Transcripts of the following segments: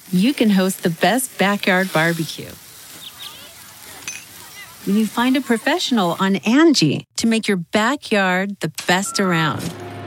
you can host the best backyard barbecue. When you find a professional on Angie to make your backyard the best around.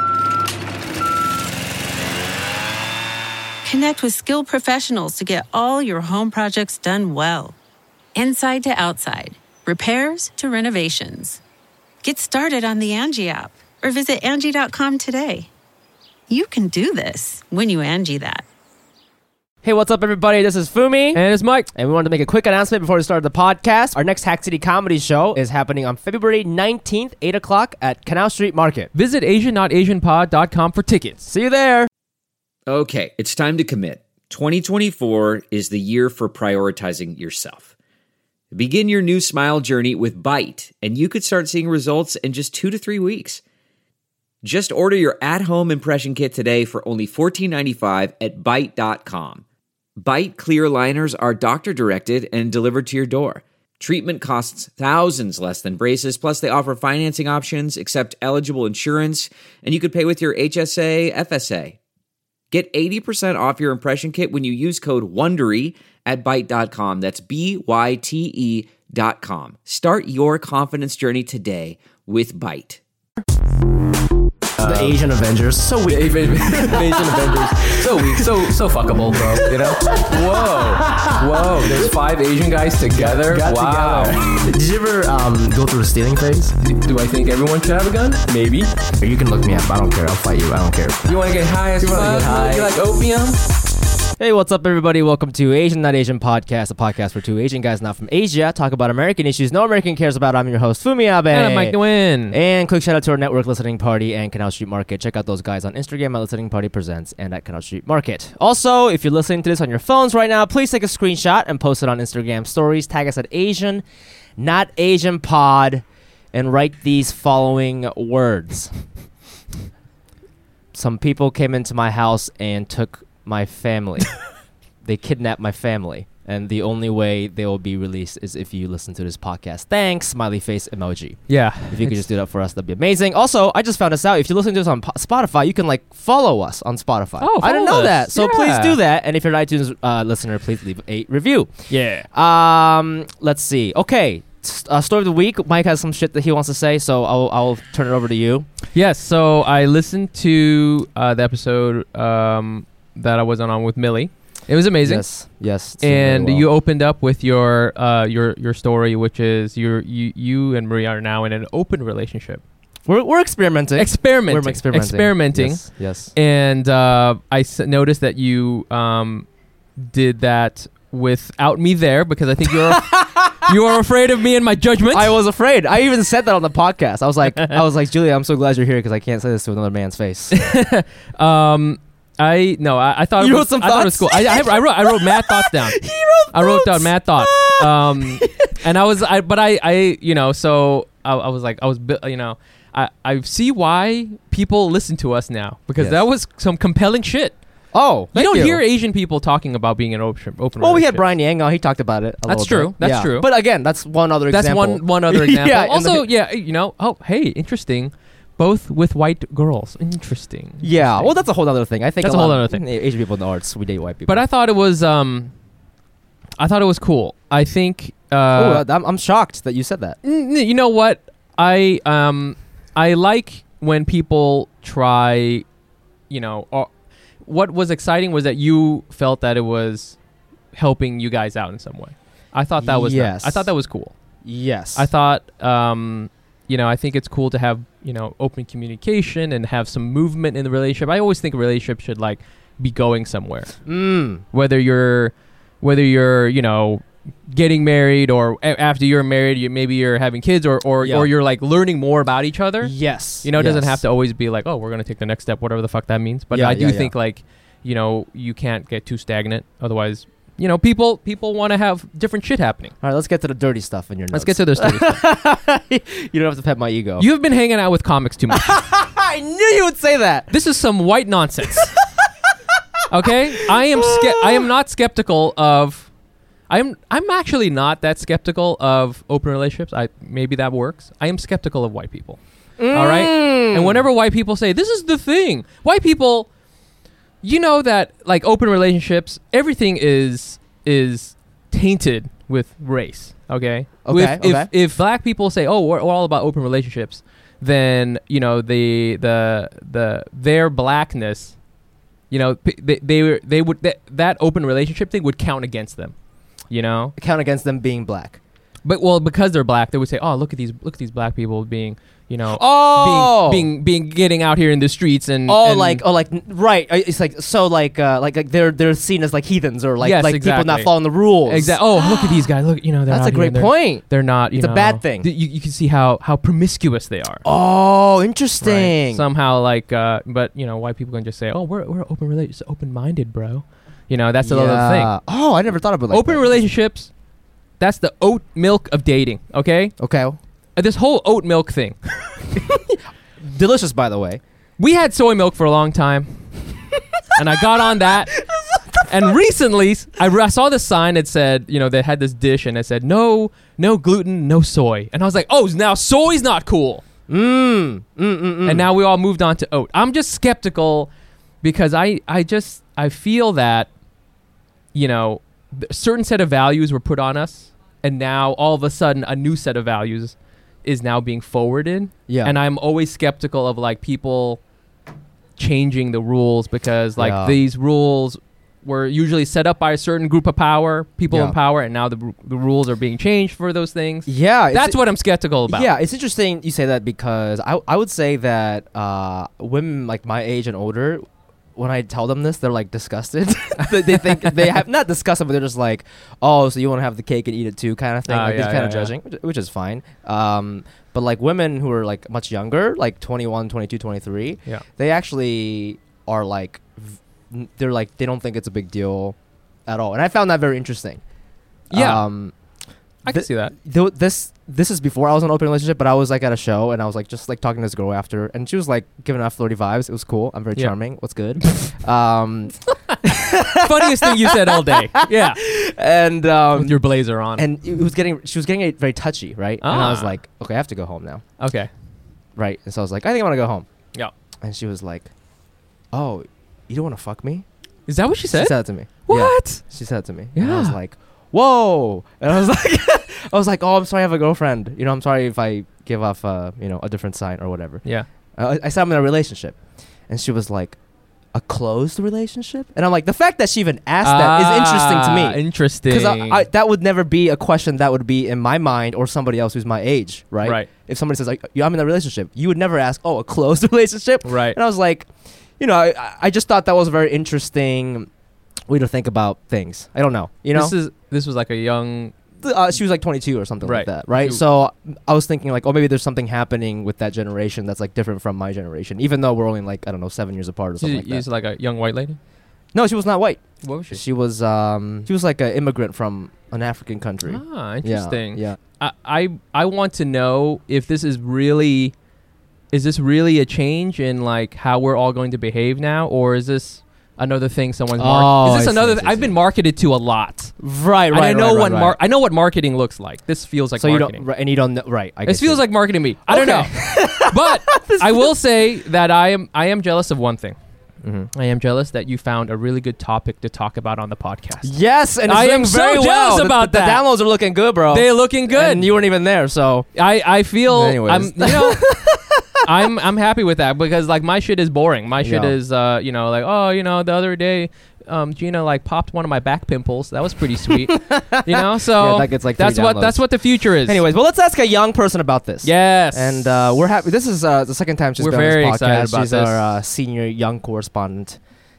Connect with skilled professionals to get all your home projects done well. Inside to outside, repairs to renovations. Get started on the Angie app or visit Angie.com today. You can do this when you Angie that. Hey, what's up, everybody? This is Fumi. And it's Mike. And we wanted to make a quick announcement before we start the podcast. Our next Hack City Comedy Show is happening on February 19th, 8 o'clock at Canal Street Market. Visit AsianNotAsianPod.com for tickets. See you there. Okay, it's time to commit. 2024 is the year for prioritizing yourself. Begin your new smile journey with Byte, and you could start seeing results in just 2 to 3 weeks. Just order your at-home impression kit today for only $14.95 at Byte.com. Byte clear liners are doctor-directed and delivered to your door. Treatment costs thousands less than braces, plus they offer financing options, accept eligible insurance, and you could pay with your HSA, FSA. Get 80% off your impression kit when you use code WONDERY at Byte.com. That's BYTE.com. Start your confidence journey today with Byte. The Asian Avengers, so weak. Asian Avengers, so weak, so fuckable, bro. You know? Whoa. There's 5 Asian guys together. Wow. Did you ever go through a stealing phase? Do I think everyone should have a gun? Maybe. Or you can look me up. I don't care. I'll fight you. I don't care. You want to get high as fuck? You like opium? Hey, what's up, everybody? Welcome to Asian Not Asian Podcast, a podcast where 2 Asian guys not from Asia talk about American issues no American cares about. I'm your host, Fumi Abe. And I'm Mike Nguyen. And quick shout out to our network, Listening Party and Canal Street Market. Check out those guys on Instagram at Listening Party Presents and at Canal Street Market. Also, if you're listening to this on your phones right now, please take a screenshot and post it on Instagram stories. Tag us at Asian Not Asian Pod and write these following words. Some people came into my house and took my family. They kidnapped my family, and the only way they will be released is if you listen to this podcast. Thanks, smiley face emoji. Yeah. If you could just do that for us, that'd be amazing. Also, I just found this out. If you listen to this on Spotify, you can follow us on Spotify. Oh, I didn't know us. that. So Yeah. please do that. And if you're an iTunes listener, please leave a review. Yeah. Let's see. Okay. Story of the week. Mike has some shit that he wants to say, so I'll turn it over to you. Yes. So I listened to the episode that I was on with Millie. It was amazing. Yes. And you opened up with your story, which is you and Maria are now in an open relationship. We're experimenting. Experimenting. Yes. And I noticed that you did that without me there because I think you are afraid of me and my judgment. I was afraid. I even said that on the podcast. I was like, Julia, I'm so glad you're here because I can't say this to another man's face. I thought you it wrote some thought it was thoughts? cool. I wrote mad thoughts down. I wrote down mad thoughts. And I was I I see why people listen to us now because that was some compelling shit. Oh, you don't hear Asian people talking about being an open Well, we had Brian Yang on. He talked about it. That's true. That's true. But again, that's one other example. That's one other example. Yeah, also, oh, hey, interesting. Both with white girls. Interesting. Yeah. Well, that's a whole other thing. I think that's a whole other thing. Asian people in the arts, we date white people. But I thought it was cool. I think. I'm shocked that you said that. You know what? I like when people try. What was exciting was that you felt that it was helping you guys out in some way. I thought that was yes. I thought that was cool. Yes. I thought I think it's cool to have, open communication and have some movement in the relationship. I always think a relationship should be going somewhere. Whether you're getting married or after you're married, maybe you're having kids or you're learning more about each other. Yes. It doesn't have to always be we're going to take the next step, whatever the fuck that means. But I do think you can't get too stagnant. Otherwise, people want to have different shit happening. All right, let's get to the dirty stuff in your notes. Let's get to the dirty stuff. You don't have to pet my ego. You've been hanging out with comics too much. I knew you would say that. This is some white nonsense. Okay? I am not skeptical of... I'm actually not that skeptical of open relationships. Maybe that works. I am skeptical of white people. All right? And whenever white people say, this is the thing, white people... you know that like open relationships, everything is tainted with race. Okay. If black people say, "Oh, we're all about open relationships," then you know their blackness, you know, they would that open relationship thing would count against them. You know, Count against them being black. but because they're black, they would say, "Oh, look at these black people being." You know, being getting out here in the streets right. It's like they're seen as like heathens or like Yes, like people not exactly. following the rules. Exactly. Oh, look at these guys. Look, you know, they're That's out a great here, point. They're not. It's a bad thing. You can see how promiscuous they are. Oh, interesting. Right. Somehow, like, but you know, white people can just say, "Oh, we're open-minded, bro." You know, that's another thing. Oh, I never thought about it like Open relationships. That's the oat milk of dating. Okay. Okay. This whole oat milk thing. Delicious, by the way. We had soy milk for a long time, and I got on that. And recently, I saw this sign that said, you know, they had this dish, and it said, no gluten, no soy. And I was like, oh, now soy's not cool. And now we all moved on to oat. I'm just skeptical because I feel that, you know, a certain set of values were put on us, and now all of a sudden a new set of values is now being forwarded. Yeah. And I'm always skeptical of like people changing the rules because like these rules were usually set up by a certain group of people in power, and now the rules are being changed for those things. Yeah. That's what I'm skeptical about. Yeah, it's interesting you say that because I would say that women like my age and older, when I tell them this, they're like disgusted. They think they have not disgusted, but they're just like, oh, so you want to have the cake and eat it too, kind of thing. Like, they're kind of judging, which is fine. But like women who are like much younger, like 21, 22, 23, they actually are like, they're like, they don't think it's a big deal at all. And I found that very interesting. Yeah. I can see that. This is before I was in an open relationship, but I was like at a show and I was like just like talking to this girl after, and she was like giving off flirty vibes. It was cool. I'm very charming. What's good? Funniest thing you said all day. Yeah. And with your blazer on. And she was getting it very touchy, right? And I was like, okay, I have to go home now. Okay. Right. And so I was like, I think I want to go home. Yeah. And she was like, oh, you don't want to fuck me? Is that what she said? She said it to me. What? Yeah. She said it to me. Yeah. And I was like, whoa. And I was like, oh, I'm sorry I have a girlfriend. You know, I'm sorry if I give off, a different sign or whatever. Yeah. I said I'm in a relationship. And she was like, a closed relationship? And I'm like, the fact that she even asked that is interesting to me. Interesting. Because that would never be a question that would be in my mind or somebody else who's my age, right? Right. If somebody says, like, I'm in a relationship, you would never ask, oh, a closed relationship? Right. And I was like, you know, I just thought that was a very interesting way to think about things. I don't know. You know? This was like a young... she was like 22 or something like Right. that, right? So I was thinking like, oh, maybe there's something happening with that generation that's like different from my generation, even though we're only like, I don't know, 7 years apart or something like that. She's like a young white lady? No, she was not white. What was she? She was like an immigrant from an African country. Ah, interesting. Yeah. I want to know if this is really... Is this really a change in like how we're all going to behave now, or is this another thing someone's marketing? Is this another? I've been marketed to a lot. Right. And I know I know what marketing looks like. This feels like so marketing. You don't know, right? This feels like marketing to me. I don't know, but I will say that I am jealous of one thing. Mm-hmm. I am jealous that you found a really good topic to talk about on the podcast. Yes, and I am very so jealous about that. The downloads are looking good, bro. They're looking good, and you weren't even there, so I feel. Anyways. I'm happy with that because like my shit is boring. My shit is like, oh, the other day Gina like popped one of my back pimples. That was pretty sweet. So that gets like that's what the future is. Anyways, well, let's ask a young person about this. Yes. And we're happy. This is the second time she's been on this very podcast. excited about She's our senior young correspondent,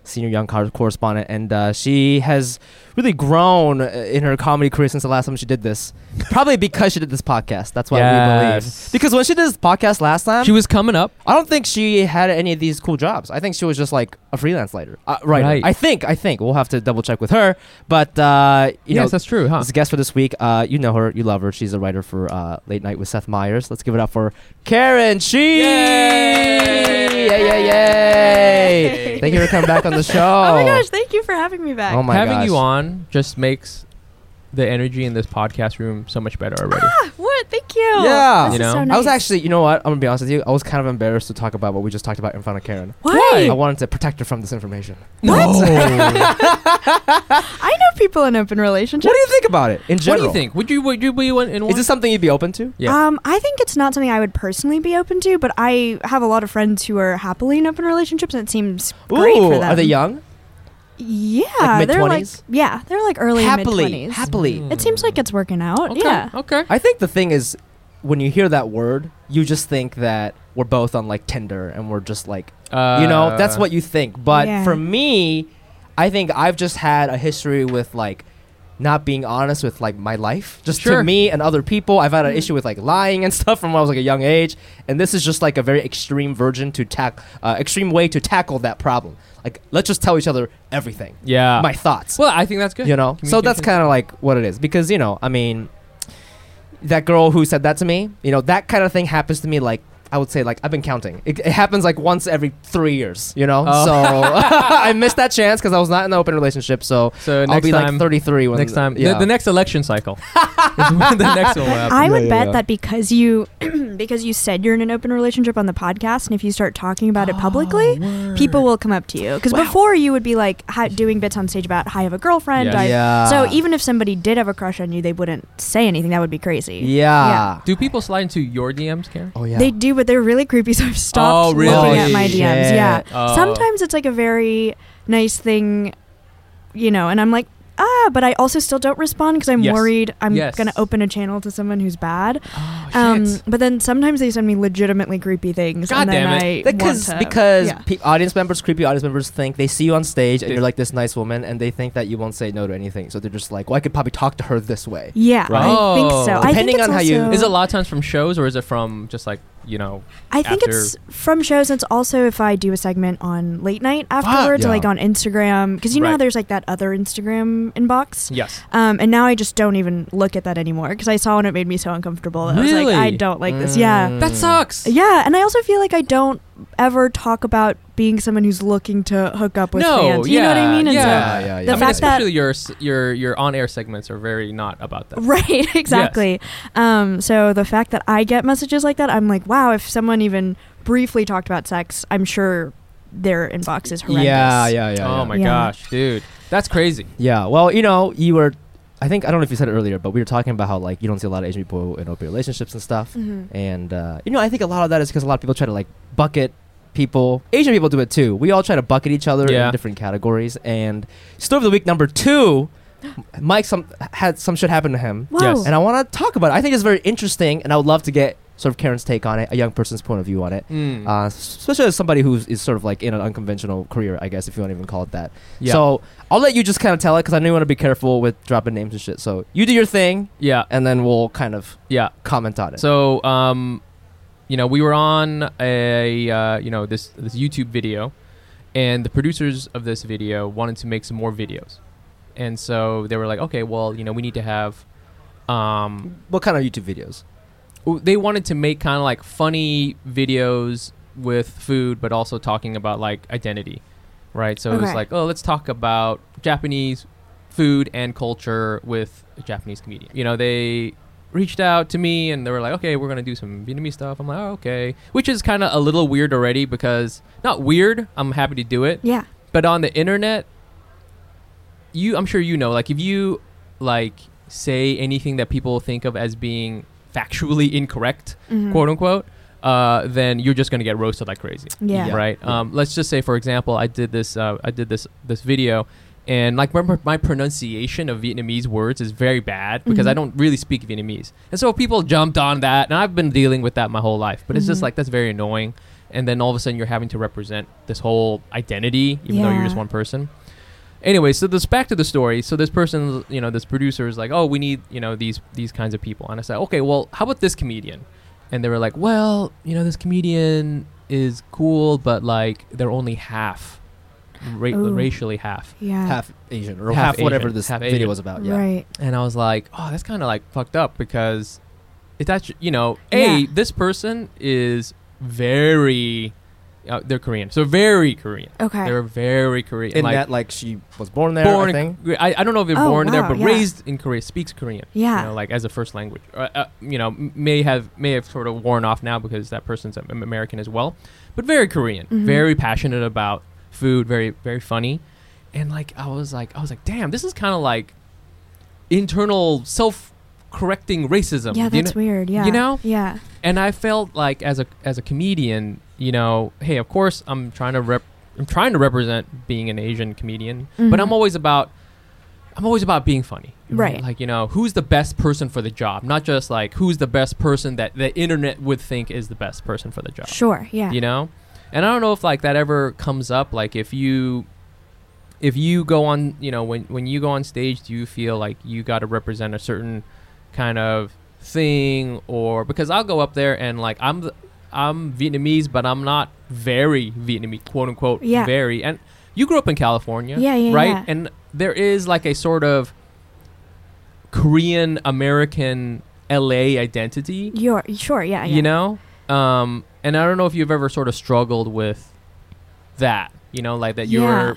and she has really grown in her comedy career since the last time she did this. Probably because she did this podcast. That's why we believe. Because when she did this podcast last time, she was coming up. I don't think she had any of these cool jobs. I think she was just like a freelance writer. Right. I think we'll have to double check with her. But yes, that's true. Huh? This guest for this week, you know her, you love her. She's a writer for Late Night with Seth Meyers. Let's give it up for Karen Shih. Yay! Thank you for coming back on the show. Oh my gosh, thank you for having me back. Oh my Having gosh. you on just makes the energy in this podcast room so much better already. What? Thank you. Yeah. This You is know? so I nice. was actually, you know what? I'm gonna be honest with you. I was kind of embarrassed to talk about what we just talked about in front of Karen. Why? I wanted to protect her from this information. No. I know people in open relationships. What do you think about it in What general? do you think? Would you be one in one? Is this something you'd be open to? Yeah. I think it's not something I would personally be open to, but I have a lot of friends who are happily in open relationships, and it seems great for them. Are they young? Yeah, Like they're like mid-20s? they're like early Happily. mid-20s. Happily. Mm. It seems like it's working out. Okay. Yeah. Okay. I think the thing is, when you hear that word, you just think that we're both on like Tinder and we're just like, that's what you think. But Yeah. for me, I think I've just had a history with like not being honest with like my life, just Sure. to me and other people. I've had an issue with like lying and stuff from when I was like a young age, and this is just like a very extreme extreme way to tackle that problem. Like, let's just tell each other everything, Yeah. my thoughts. Well, I think that's good. You know, so that's Communication. kind of like what it is, because I mean, that girl who said that to me, that kind of thing happens to me like, I would say, like, I've been counting. It happens like once every 3 years, Oh. So I missed that chance because I was not in an open relationship. So So I'll next be time, like 33 when next time, Yeah. the next election cycle is when the next one will happen. I would Yeah, bet yeah. that because you because you said you're in an open relationship on the podcast, and if you start talking about it publicly, people will come up to you. Because Wow. before you would be like doing bits on stage about, "I have a girlfriend." Yes. Yeah. So even if somebody did have a crush on you, they wouldn't say anything. That would be crazy. Yeah. Do people slide into your DMs, Karen? Oh yeah. They do, but they're really creepy. So I've stopped Oh, really? looking at my Shit. DMs. Yeah. Oh. Sometimes it's like a very nice thing, and I'm like, but I also still don't respond because I'm Yes. worried I'm Yes. gonna open a channel to someone who's bad. Oh, shit. But then sometimes they send me legitimately creepy things, God and then damn it. I Because want to, because yeah. creepy audience members think they see you on stage and Dude. you're like this nice woman, and they think that you won't say no to anything. So they're just like, well, I could probably talk to her this way. Yeah, Right. I think so. I think Depending it's on how you- also- Is it a lot of times from shows, or is it from just like, I think after- it's from shows. It's also if I do a segment on late night afterwards, Yeah. like on Instagram, because you know Right. how there's like that other Instagram inbox. yes. And now I just don't even look at that anymore because I saw and it made me so uncomfortable. I was Really? like, I don't like this. Yeah. That sucks. Yeah, and I also feel like I don't ever talk about being someone who's looking to hook up with No, fans. You know what I mean? And yeah. so Yeah, the yeah. I mean, fact that especially your on-air segments are very not about that. right, exactly. So the fact that I get messages like that, I'm like, wow. If someone even briefly talked about sex, I'm sure their inbox is horrendous. Yeah. Oh my Yeah. gosh, dude, that's crazy. Yeah. Well, you were. I think I don't know if you said it earlier, but we were talking about how like you don't see a lot of Asian people in open relationships and stuff. Mhm. And I think a lot of that is because a lot of people try to like bucket people. Asian people do it too. We all try to bucket each other Yeah. in different categories. And story of the week number 2, Mike had some shit happen to him, Whoa. Yes. and I want to talk about it. I think it's very interesting, and I would love to get sort of Karen's take on it, a young person's point of view on it. Mm. Especially as somebody who is sort of like in an unconventional career, I guess, if you want to even call it that. Yeah. So I'll let you just kind of tell it because I know you want to be careful with dropping names and shit. So you do your thing, yeah, and then we'll kind of yeah. comment on it. So, we were on a this YouTube video, and the producers of this video wanted to make some more videos, and so they were like, okay, well, we need to have, what kind of YouTube videos? they wanted to make kind of like funny videos with food, but also talking about like identity, right? So it was Okay. like, oh, let's talk about Japanese food and culture with a Japanese comedian. They reached out to me and they were like, okay, we're gonna do some Vietnamese stuff. I'm like, oh, okay, which is kind of a little weird already because not weird. I'm happy to do it, Yeah. but on the internet, I'm sure like if you like say anything that people think of as being factually incorrect, Mhm. quote unquote, then you're just gonna get roasted like crazy. Yeah. Yeah. Right. Let's just say, for example, I did this video, and like my pronunciation of Vietnamese words is very bad because I Mhm. don't really speak Vietnamese, and so people jumped on that, and I've been dealing with that my whole life. But it's just Mhm. like that's very annoying, and then all of a sudden you're having to represent this whole identity, even though you're just Yeah. one person. Anyway, so this back to the story. So this person, this producer is like, oh, we need, these kinds of people. And I said, okay, well, how about this comedian? And they were like, well, this comedian is cool, but like they're only half, Ooh. racially half. Yeah. Half Asian or Half half whatever Asian, this half video Asian. was about. Yeah. Right. And I was like, oh, that's kind of like fucked up because it's actually, Yeah. this person is very They're Korean, so very Korean. Okay. They're very Korean. In like, that, like, she was born there, I think. I don't know if they're Oh, born there, wow, but yeah. raised in Korea, speaks Korean. Yeah. You know, like as a first language. You know, may have sort of worn off now because that person's American as well, but very Korean, very passionate about food, very very funny, and like I was like, damn, this is kind of like internal self-correcting racism. Yeah, that's weird. Yeah. You know? Yeah. And I felt like as a comedian, you know, hey, of course I'm trying to represent being an Asian comedian, but I'm always about being funny. Right. Like, you know, who's the best person for the job, not just like who's the best person that the internet would think is the best person for the job. Sure. Yeah. You know? And I don't know if like that ever comes up, like if you go on, you know, when you go on stage, do you feel like you got to represent a certain kind of thing, or because I'll go up there and like I'm Vietnamese, but I'm not very Vietnamese, quote unquote, Yeah. very. And you grew up in California, Yeah, right? yeah. And there is like a sort of Korean American LA identity, Sure. Yeah. you know? And I don't know if you've ever sort of struggled with that, you know, like that you're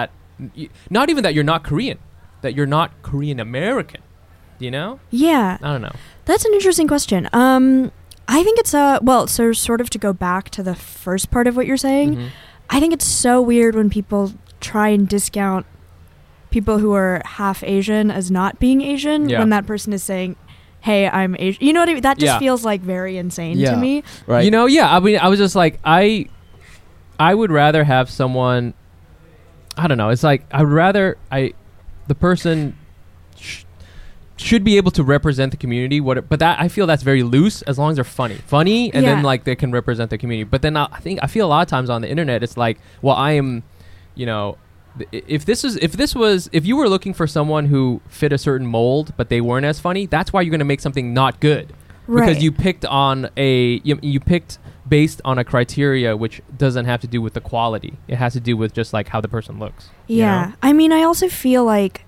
not even that you're not Korean, that you're not Korean American, you know? Yeah. I don't know. That's an interesting question. I think it's so sort of to go back to the first part of what you're saying, Mhm. I think it's so weird when people try and discount people who are half Asian as not being Asian Yeah. when that person is saying, "Hey, I'm Asian." You know what I mean? That just Yeah. feels like very insane Yeah. to me. Right. You know, yeah. I mean, I was just like, I would rather have someone. I don't know. It's like I'd rather the person should be able to represent the community. But that I feel that's very loose as long as they're funny, and then Yeah. like they can represent the community. But then I feel a lot of times on the internet, it's like, well, I am, you know. If you were looking for someone who fit a certain mold but they weren't as funny, that's why you're going to make something not good. Right. Because you picked on you picked based on a criteria which doesn't have to do with the quality. It has to do with just like how the person looks. you Yeah. know? I mean, I also feel like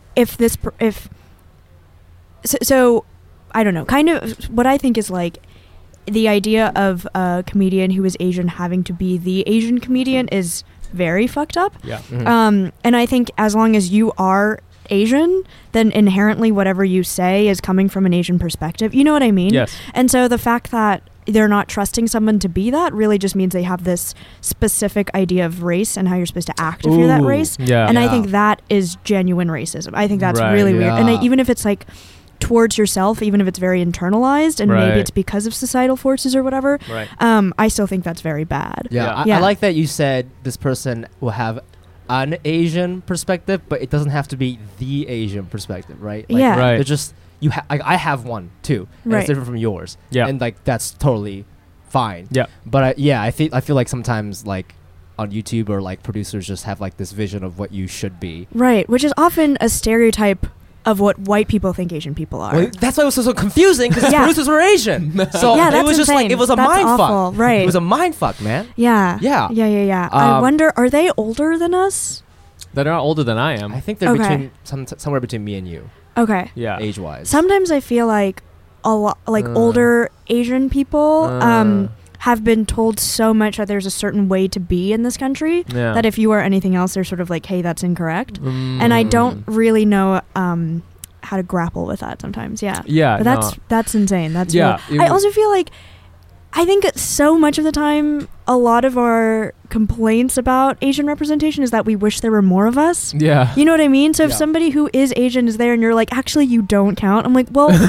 so I don't know, kind of what I think is like the idea of a comedian who is Asian having to be the Asian comedian is very fucked up. Yeah. And I think as long as you are Asian, then inherently whatever you say is coming from an Asian perspective. You know what I mean? Yes. And so the fact that they're not trusting someone to be that really just means they have this specific idea of race and how you're supposed to act if you're that Ooh. race. Yeah. And I Yeah. think that is genuine racism. I think that's Right. really weird. And Yeah. even if it's like towards yourself, even if it's very internalized and Right. maybe it's because of societal forces or whatever, Right. I still think that's very bad. Yeah, Yeah. I like that you said this person will have an Asian perspective, but it doesn't have to be the Asian perspective, right? Like, Yeah. Right. They're just I have one too, and Right. it's different from yours. Yeah. and like that's totally fine. Yeah. But I feel like sometimes like on YouTube or like producers just have like this vision of what you should be. Right, which is often a stereotype of what white people think Asian people are. Well, that's why it was so confusing because Yeah. producers were Asian. So Yeah, it that's was just like insane. it was a That's mind awful, fuck. right. It was a mind fuck, man. Yeah. Yeah. Yeah. I Um, wonder, are they older than us? They're not older than I am. I think they're Okay. between somewhere between me and you, Okay. Yeah. age wise. Sometimes I feel like a lot, like older Asian people, have been told so much that there's a certain way to be in this country Yeah. that if you are anything else, they're sort of like, hey, that's incorrect. Mm. And I don't really know how to grapple with that sometimes. Yeah. Yeah. But that's insane. That's Yeah, real. it I was- also feel like I think so much of the time, a lot of our complaints about Asian representation is that we wish there were more of us. Yeah. You know what I mean? So if Yeah. somebody who is Asian is there and you're like, actually, you don't count. I'm like, well,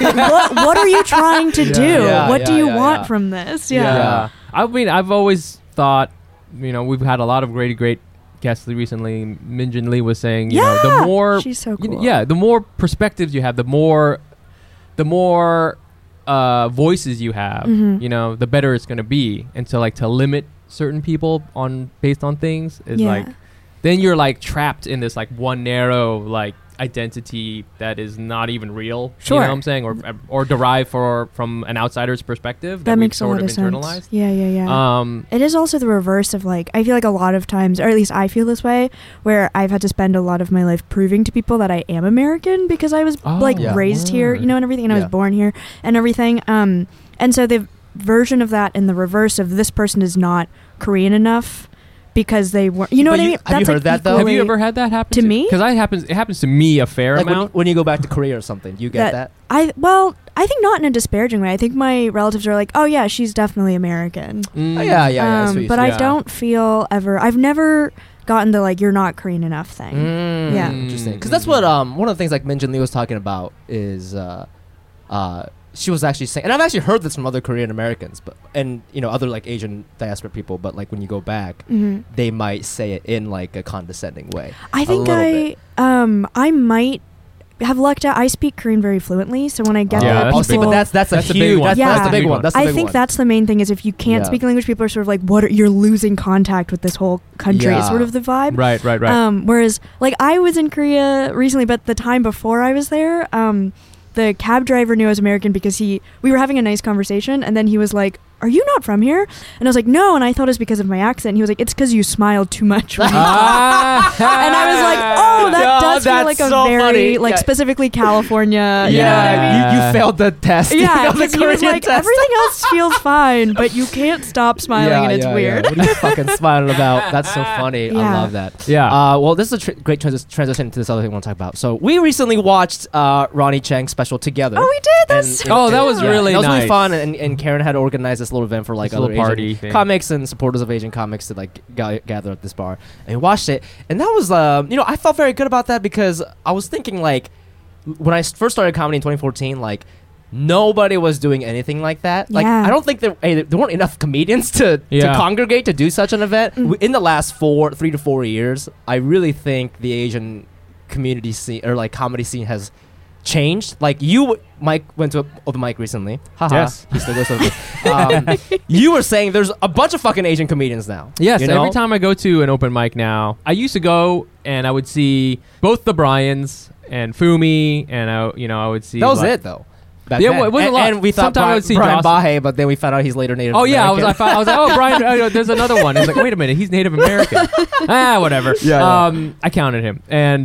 what are you trying to do? Yeah, what do yeah, you yeah, want yeah. from this? Yeah. Yeah. I mean, I've always thought, you know, we've had a lot of great guests recently. Min Jin Lee was saying, you know, the more, She's so you know, cool. yeah, the more perspectives you have, the more voices you have, Mhm. you know, the better it's gonna be. And so, like, to limit certain people based on things is Yeah. like, then you're like trapped in this like one narrow like identity that is not even real. Sure. You know what I'm saying? Or derived from an outsider's perspective That we've makes a sort lot of of sense. internalized. Yeah. It is also the reverse of like, I feel like a lot of times, or at least I feel this way, where I've had to spend a lot of my life proving to people that I am American because I was like Yeah. raised here, you know, and everything, and I Yeah. was born here and everything. And so the version of that in the reverse of this person is not Korean enough because they weren't. You know But what I you- mean? have you heard that, though? Have you equally- ever had that happen To me? Because it happens to me a fair Like amount. when you go back to Korea or something, you get that? I think not in a disparaging way. I think my relatives are like, oh yeah, she's definitely American. Mm. Oh, yeah. That's what you But say. I Yeah. don't feel ever. I've never gotten the like you're not Korean enough thing. Yeah. Interesting. Because that's what one of the things like Min Jin Lee was talking about is she was actually saying, and I've actually heard this from other Korean Americans, but and other like Asian diaspora people, but like when you go back, Mhm. they might say it in like a condescending way. I think I might have lucked out. I speak Korean very fluently, so when I get Yeah, there, that's people. but that's a That's a big huge. one. That's, Yeah. that's the big one. That's the I big think one. that's the main thing is if you can't Yeah. speak language, people are sort of like, you're losing contact with this whole country. Is Yeah. sort of the vibe. Right. Whereas, like, I was in Korea recently, but the time before I was there, the cab driver knew I was American because we were having a nice conversation, and then he was like, "Are you not from here?" And I was like, "No," and I thought it was because of my accent. He was like, "It's because you smiled too much." When you talked." And I was like, "Oh, that Yeah, does feel that's like a so very funny. like Yeah. specifically California." You know what I mean? you failed the test. Yeah, You failed the because he was Korean like, test. everything else feels fine, but you can't stop smiling, and it's weird. What are you fucking smiling about? That's so funny. I Yeah. love that. Yeah. Well, this is a great transition to this other thing I want to talk about. So we recently watched Ronnie Chang's special together. Oh, we did. That's Oh, that was really that was really nice. fun, and Karen had organized this little event for like This other little party Asian thing. comics and supporters of Asian comics to like gather at this bar, and we watched it, and that was I felt very good about that because I was thinking like when I first started comedy in 2014, like nobody was doing anything like that. Like Yeah. I don't think there weren't enough comedians to Yeah. congregate to do such an event. In the last 3 to 4 years, I really think the Asian community scene or like comedy scene has changed. Like Mike went to an open mic recently. Haha. Yes. He still goes to open. You were saying there's a bunch of fucking Asian comedians now. Yes, you know? every time I go to an open mic now, I used to go and I would see both the Bryans and Fumi, and I would see. That was like- it though. Back Yeah, then. it wasn't a lot. And we thought Sometimes I would see Brian Joss- Bahe, but then we found out he's later Native Oh yeah, I was American. like, oh Brian, there's another one. He's like, wait a minute, he's Native American. Whatever. Yeah, I counted him, and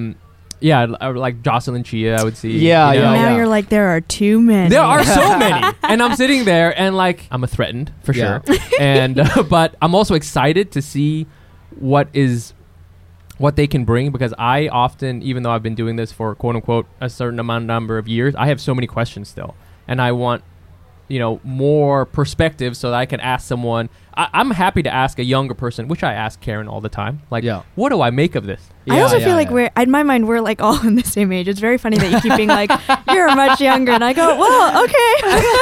like Jocelyn Chia, I would see. Yeah, you know. And yeah. now you're like, there are too many. There are so many, and I'm sitting there and like I'm threatened for Yeah. sure, and but I'm also excited to see what they can bring because I often, even though I've been doing this for quote unquote a certain number of years, I have so many questions still, and I want more perspective so that I can ask someone. I'm happy to ask a younger person, which I ask Karen all the time. Like, Yeah. what do I make of this? I also feel like yeah. we're, in my mind, we're like all in the same age. It's very funny that you keep being like, you're much younger. And I go, well, okay.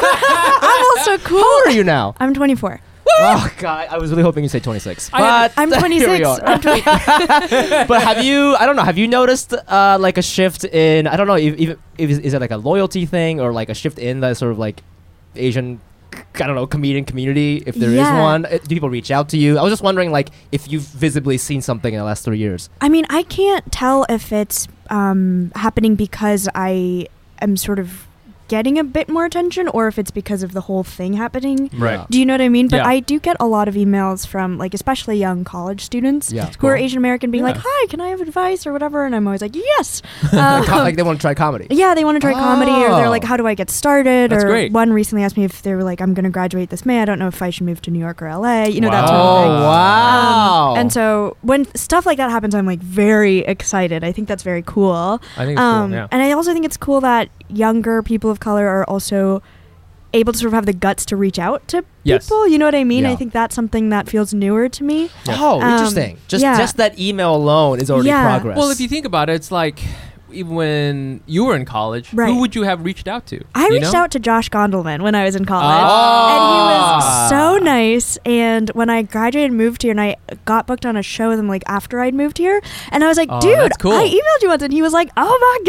I'm also cool. How old are you now? I'm 24. Oh god, I was really hoping you say 26. I- But I'm here 26. we are. I'm 20. But have you noticed like a shift in, I don't know, if is it like a loyalty thing or like a shift in the sort of like Asian, I don't know, comedian community, if there is Yeah. one? Do people reach out to you? I was just wondering like if you've visibly seen something in the last 3 years. I mean, I can't tell if it's happening because I am sort of getting a bit more attention or if it's because of the whole thing happening. Right. Do you know what I mean? But Yeah. I do get a lot of emails from like especially young college students Yeah. who are Asian American being Yeah. like, hi, can I have advice or whatever? And I'm always like, yes. Like they want to try comedy. Yeah, they want to try comedy, or they're like, Oh. how do I get started? That's or great. one recently asked me if they were like, I'm going to graduate this May. I don't know if I should move to New York or LA. You know, that sort of Oh thing. wow. And so when stuff like that happens, I'm like very excited. I think that's very cool. I think it's cool. Yeah. And I also think it's cool that younger people of color are also able to sort of have the guts to reach out to Yes. people. You know what I mean? Yeah. I think that's something that feels newer to me. Oh, interesting. yeah. Just that email alone is already Yeah. progress. Well, if you think about it, it's like even when you were in college, Right. who would you have reached out to? I You reached know? out to Josh Gondelman when I was in college. Oh. And he was so nice. And when I graduated and moved here, and I got booked on a show with him like after I'd moved here, and I was like, Oh, dude, that's cool. I emailed you once, and he was like, oh my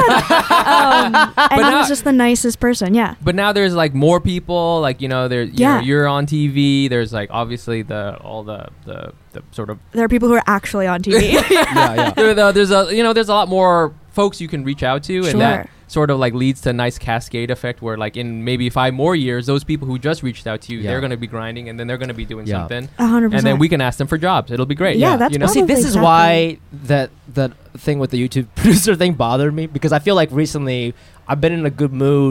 god. And he now- was just the nicest person. Yeah. But now there's like more people, like there. Yeah. You're on TV. There's like obviously all the sort of There are people who are actually on TV. yeah. there's a lot more folks you can reach out to, and that Sure. sort of like leads to a nice cascade effect where like in maybe 5 more years, those people who just reached out to you, Yeah. they're going to be grinding, and then they're going to be doing Yeah. something, 100%. and then we can ask them for jobs. It'll be great. Yeah, that's you know. See, this Probably, is why that thing with the YouTube producer thing bothered me because I feel like recently I've been in a good mood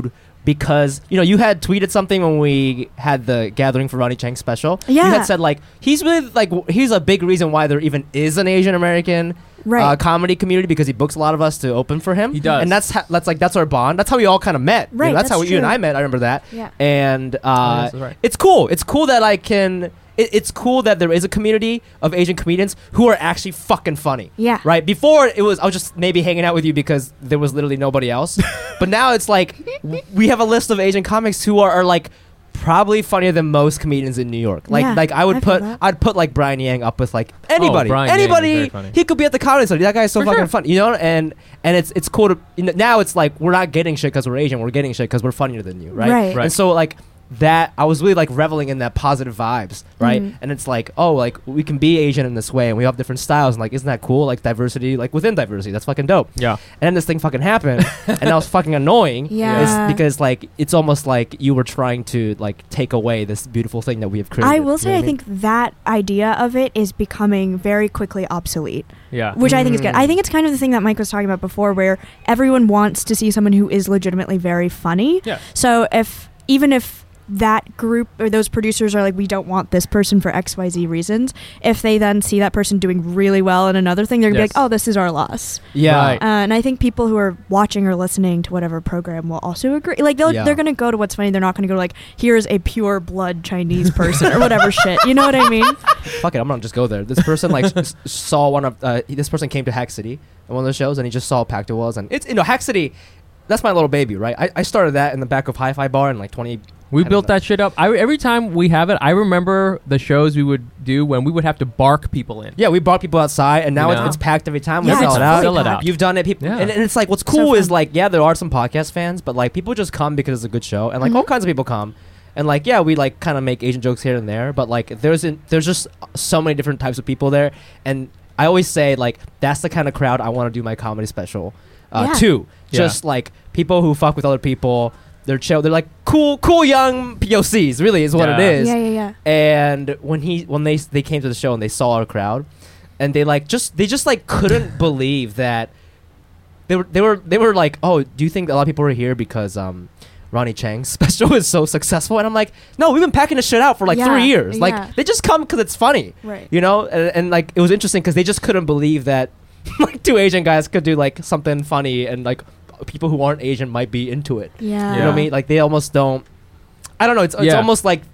because you had tweeted something when we had the gathering for Ronnie Chang's special. Yeah. You had said like he's really like he's a big reason why there even is an Asian American comedy community, because he books a lot of us to open for him. He does, and that's our bond. That's how we all kind of met. Right, that's how that's you and true. I met. I remember that. Yeah. And that's right. it's cool. It's cool that I can. It's cool that there is a community of Asian comedians who are actually fucking funny. Yeah. Right? Before, I was just maybe hanging out with you because there was literally nobody else. But now it's like, we have a list of Asian comics who are like probably funnier than most comedians in New York. Like, Yeah, like I'd put like Brian Yang up with like anybody. Brian Yang is very anybody. funny. He could be at the Comedy Store. That guy's so For fucking sure. fun. And it's cool to, now it's like, we're not getting shit because we're Asian. We're getting shit because we're funnier than you. Right? Right. Right. And so like, that I was really like reveling in that positive vibes, right? And it's like, oh, like we can be Asian in this way, and we have different styles, and like, isn't that cool? Like diversity, like within diversity, that's fucking dope. Yeah. And then this thing fucking happened, and that was fucking annoying. Yeah. It's because like it's almost like you were trying to like take away this beautiful thing that we have created. I will You know say, what I mean? think that idea of it is becoming very quickly obsolete, Yeah. which I think is good. I think it's kind of the thing that Mike was talking about before, where everyone wants to see someone who is legitimately very funny. Yeah. So even if that group or those producers are like, we don't want this person for XYZ reasons, if they then see that person doing really well in another thing, they're gonna Yes. be like, oh, this is our loss. Yeah. Right. And I think people who are watching or listening to whatever program will also agree. Like Yeah. they're gonna go to what's funny. They're not gonna go like, here's a pure blood Chinese person or whatever shit. You know what I mean? Fuck it, I'm gonna just go there. This person like saw one of this person came to Hack City at one of the shows, and he just saw how packed it was, and it's Hack City. That's my little baby, right? I started that in the back of Hi-Fi Bar in like 20. We built that shit up. Every time we have it, I remember the shows we would do when we would have to bark people in. Yeah, we brought people outside, and now You know? it's packed every time. We Yeah, sell it's it out. Fill it out. You've done it, people, Yeah. and it's like what's So cool is fun. like, yeah, there are some podcast fans, but like people just come because it's a good show, and like all kinds of people come, and like yeah, we like kind of make Asian jokes here and there, but like there's just so many different types of people there, and I always say like that's the kind of crowd I want to do my comedy special Yeah. to. Yeah. Just like people who fuck with other people. They're chill. They're like cool young POCs. Really, is what it Yeah. is. Yeah. And when they came to the show and they saw our crowd, and they just like couldn't believe that they were like, oh, do you think a lot of people are here because Ronnie Chang's special is so successful? And I'm like, no, we've been packing this shit out for like Yeah, 3 years. yeah. Like they just come because it's funny, Right. and like it was interesting because they just couldn't believe that like two Asian guys could do like something funny, and like people who aren't Asian might be into it. Yeah. You know what I mean? Like they almost don't. I don't know. It's Yeah. almost like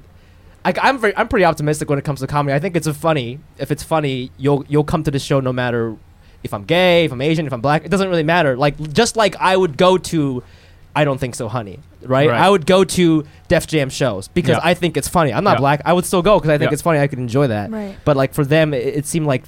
I'm pretty optimistic when it comes to comedy. I think if it's funny, you'll come to the show no matter if I'm gay, if I'm Asian, if I'm black. It doesn't really matter. Like just like I would go to I Don't Think So Honey, right? Right. I would go to Def Jam shows because Yeah. I think it's funny. I'm not Yeah. black. I would still go because I think Yeah. it's funny. I could enjoy that. Right. But like for them, it seemed like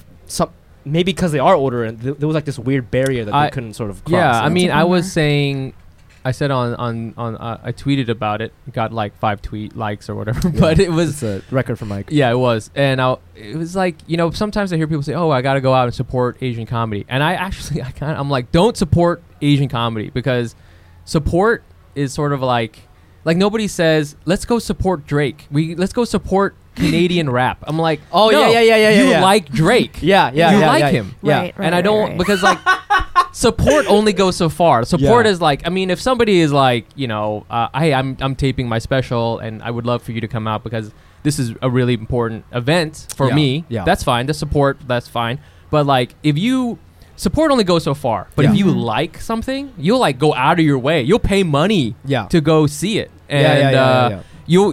maybe because they are older and there was like this weird barrier that they couldn't sort of cross. Yeah, you I know? mean, That's a I was bummer. saying, I said I tweeted about it, got like 5 tweet likes or whatever, but it was, it's a record for Mike. yeah, it was, and it was like, sometimes I hear people say, oh, I got to go out and support Asian comedy, and I'm like, don't support Asian comedy, because support is sort of like nobody says, let's go support Drake. Let's go support Canadian rap. I'm like, Oh, no, yeah, you yeah. like Drake. Yeah, You like him. Yeah. Right. And I don't because like support only goes so far. Support Yeah. is like, I mean, if somebody is like, hey, I'm taping my special and I would love for you to come out because this is a really important event for Yeah. me. Yeah. That's fine. The support, that's fine. But like, if you support only goes so far. But if Yeah. you like something, you'll like go out of your way. You'll pay money Yeah. to go see it, and Yeah.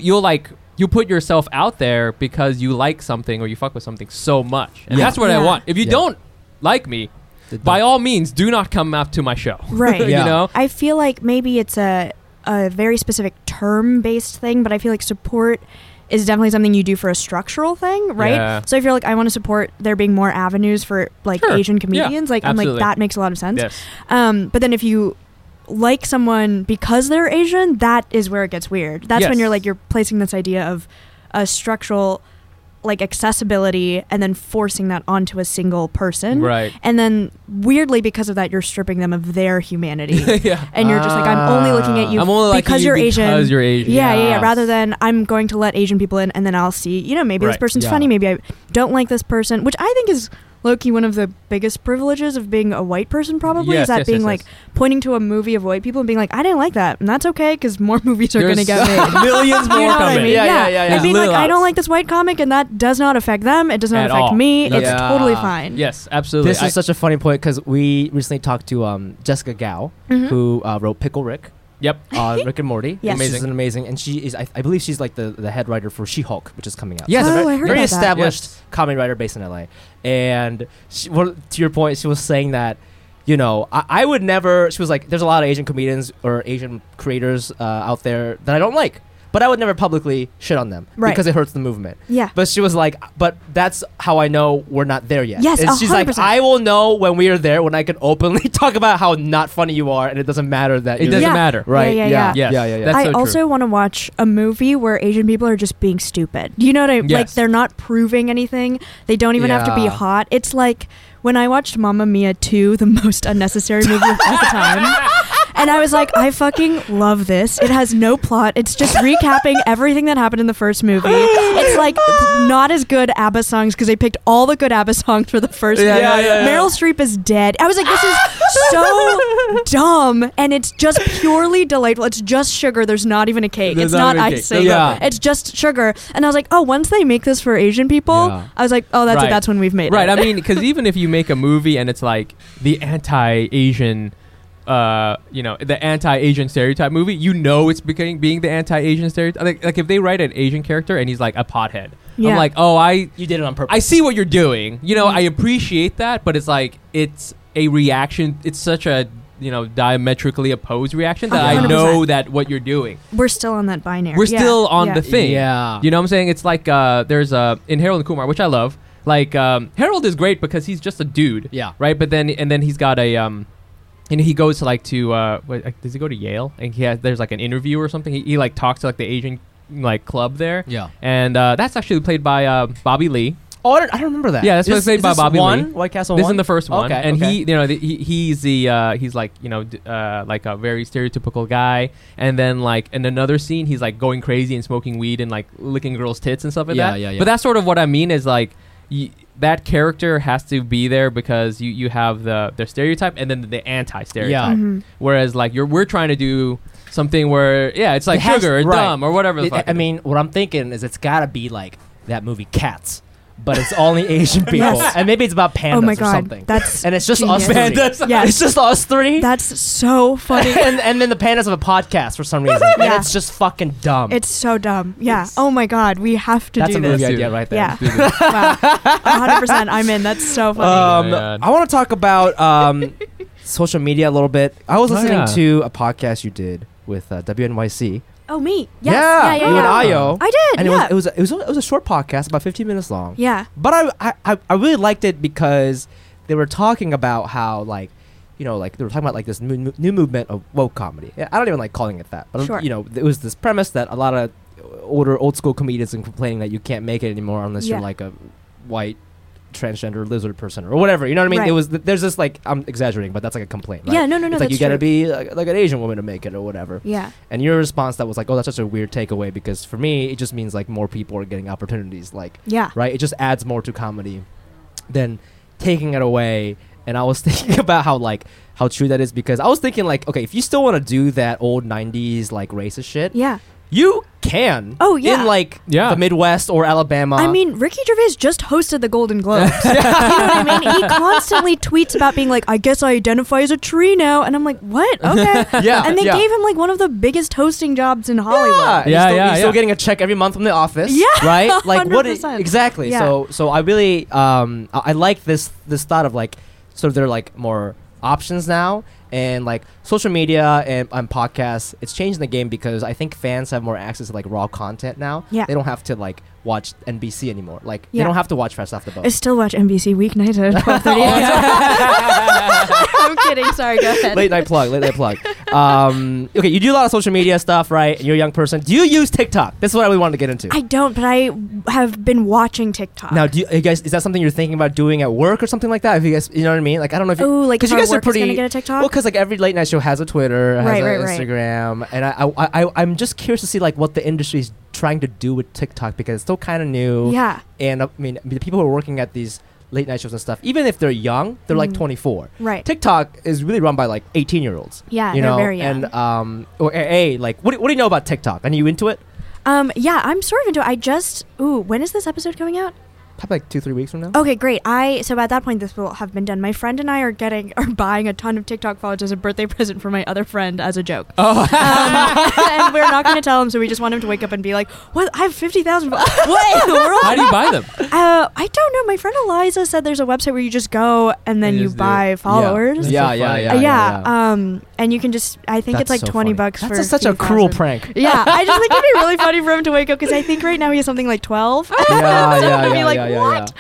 you put yourself out there because you like something or you fuck with something so much, and Yeah. that's what I Yeah. want. If you Yeah. don't like me, by all means, do not come out to my show. Right. Yeah. You know? I feel like maybe it's a very specific term-based thing, but I feel like support is definitely something you do for a structural thing, right? Yeah. So if you're like, I want to support there being more avenues for like Sure. Asian Yeah, comedians, like I'm like, absolutely. that makes a lot of sense. Yes. But then if you like someone because they're Asian, that is where it gets weird. That's when Yes. you're like, you're placing this idea of a structural like accessibility and then forcing that onto a single person. Right. And then weirdly because of that you're stripping them of their humanity. Yeah. And you're just like, I'm only looking at you I'm only liking because you you're Asian. because you're Asian. Yeah, Yes. Rather than I'm going to let Asian people in and then I'll see, maybe this Right. person's Yeah. funny, maybe I don't like this person, which I think is low-key one of the biggest privileges of being a white person probably Yes, is that yes, being yes, like yes. pointing to a movie of white people and being like, I didn't like that, and that's okay because more movies are There's going to get made. millions more You know what I coming. mean? Yeah. And being Little like, I don't outs. like this white comic, and that does not affect them. It does not At affect all. me. Nothing. It's Yeah. totally fine. Yes, absolutely. This is such a funny point because we recently talked to Jessica Gao, Mhm. who wrote Pickle Rick Yep. on Rick and Morty. Yes. Which is an amazing, and she is, I believe she's like the head writer for She-Hulk, which is coming out. Yes. She's a Oh, very, I heard very about that. established Yes. comedy writer based in LA. And she, well, to your point, she was saying that, you know, I would never. She was like, there's a lot of Asian comedians or Asian creators out there that I don't like, but I would never publicly shit on them Right. because it hurts the movement. Yeah. But she was like, but that's how I know we're not there yet. Yes, And she's like, 100%. I will know when we are there, when I can openly talk about how not funny you are, and it doesn't matter that It you're doesn't Yeah. matter. right. Yeah. Yes. yeah. That's I so true. also want to watch a movie where Asian people are just being stupid. You know what I mean? Like Yes. they're not proving anything. They don't even have to be Yeah. hot. It's like when I watched Mamma Mia 2, the most unnecessary movie of all time. And I was like, I fucking love this. It has no plot. It's just recapping everything that happened in the first movie. It's like not as good ABBA songs because they picked all the good ABBA songs for the first movie. Meryl Streep is dead. I was like, this is so dumb, and it's just purely delightful. It's just sugar. There's not even a cake. There's It's not not even a cake. icing. Yeah. It's just sugar. And I was like, oh, once they make this for Asian people, Yeah. I was like, oh, that's Right. it. That's when we've made Right. it. I mean, because even if you make a movie and it's like the anti-Asian, the anti-Asian stereotype movie, you know it's being the anti-Asian stereotype. Like if they write an Asian character and he's like a pothead, Yeah. I'm like, oh, I You did it on purpose. see what you're doing. You know, Mm-hmm. I appreciate that, but it's like it's a reaction. It's such a diametrically opposed reaction that I 100%. know that what you're doing. We're still on that binary. We're Yeah. still on Yeah. the thing. Yeah. You know what I'm saying? It's like there's in Harold and Kumar, which I love. Like Harold is great because he's just a dude. Yeah. Right. But then he's got a and he goes to does he go to Yale? And there's like an interview or something. He like talks to like the Asian like club there. Yeah. And that's actually played by Bobby Lee. Oh, I don't remember that. Yeah, that's what's played by Bobby one? Lee. White Castle This one? is in the first one, Okay, and okay. he's like like a very stereotypical guy, and then like in another scene he's like going crazy and smoking weed and like licking girls' tits and stuff like Yeah, that. yeah. But that's sort of what I mean is like that character has to be there because you have the stereotype and then the anti-stereotype. Yeah. Mhm. Whereas like we're trying to do something where it's like It has- sugar or right. dumb or whatever. The fuck I mean, what I'm thinking is it's got to be like that movie Cats, but it's only Asian people, Yes. and maybe it's about pandas Oh my or god, something. that's And it's just genius. us three. Pandas. Yes. It's just us three. That's so funny. and then the pandas have a podcast for some reason, and Yeah. it's just fucking dumb. It's so dumb. Yeah. It's- Oh my god, we have to That's do a movie this. Let's do idea it. right there. Yeah. Do this. Wow. 100%. I'm in. That's so funny. God. I want to talk about social media a little bit. I was Oh, listening yeah. to a podcast you did with WNYC. Oh, me. Yes. Yeah, Yeah. you and yeah. Ayo. I did. And yeah. it was a short podcast, about 15 minutes long. Yeah. But I really liked it because they were talking about how like, you know, like they were talking about like this new movement of woke comedy. I don't even like calling it that, but Sure. you know, it was this premise that a lot of old school comedians are complaining that you can't make it anymore unless Yeah. you're like a white transgender lizard person or whatever. You know what I mean? Right. It was there's this like, I'm exaggerating, but that's like a complaint. Right? Yeah. No. It's like that's you gotta true. be like an Asian woman to make it or whatever. Yeah. And your response that was like, oh, that's such a weird takeaway because for me it just means like more people are getting opportunities. Like, Yeah. right? It just adds more to comedy than taking it away. And I was thinking about how true that is because I was thinking like, okay, if you still want to do that old 90s like racist shit, Yeah. you can. Oh, yeah. In like Yeah. the Midwest or Alabama. I mean, Ricky Gervais just hosted the Golden Globes. You know what I mean? He constantly tweets about being like, I guess I identify as a tree now. And I'm like, what? Okay. yeah. And they yeah. gave him like one of the biggest hosting jobs in Hollywood. Yeah, Yeah, he's yeah, still yeah. getting a check every month from the office. Yeah, right. Like what? 100%. Exactly. Yeah. So I really I like this thought of like sort of there are like more options now and like social media and podcasts. It's changing the game because I think fans have more access to like raw content now. Yeah. They don't have to like watch NBC anymore. Like they Yeah. don't have to watch Fresh Off the Boat. I still watch NBC weeknights at 12:30. I'm kidding. Sorry. Go ahead. Late night plug. Okay, you do a lot of social media stuff, right? And you're a young person. Do you use TikTok? This is what I really wanted to get into. I don't, but I have been watching TikTok. Now, do you guys, is that something you're thinking about doing at work or something like that? If you guys, you know what I mean? Like, I don't know if you, Oh, like if you our guys are work is pretty, gonna get a TikTok? well, because like every late night show has a Twitter, has Right, an right, right. Instagram, and I'm just curious to see like what the industry is trying to do with TikTok because it's still kind of new. Yeah. And I mean, the people who are working at these late night shows and stuff, even if they're young, they're like 24. Right. TikTok is really run by like 18-year-olds. Yeah, you they're know, very young. and like what do you know about TikTok? Are you into it? Yeah, I'm sort of into it. When is this episode coming out? Probably like 2-3 weeks from now. Okay, great. So at that point, this will have been done. My friend and I are buying a ton of TikTok followers as a birthday present for my other friend as a joke. Oh. And we're not going to tell him, so we just want him to wake up and be like, "What? I have 50,000. What in the world?" How do you buy them? I don't know. My friend Eliza said there's a website where you just go and then You you just do buy it. followers. Yeah, so yeah, funny. yeah. And you can just. I think it's That's like so $20 funny. for. That's such a cruel 50,000. prank. Yeah, I just think it'd be really funny for him to wake up because I think right now he has something like 12. Yeah, To be like, what?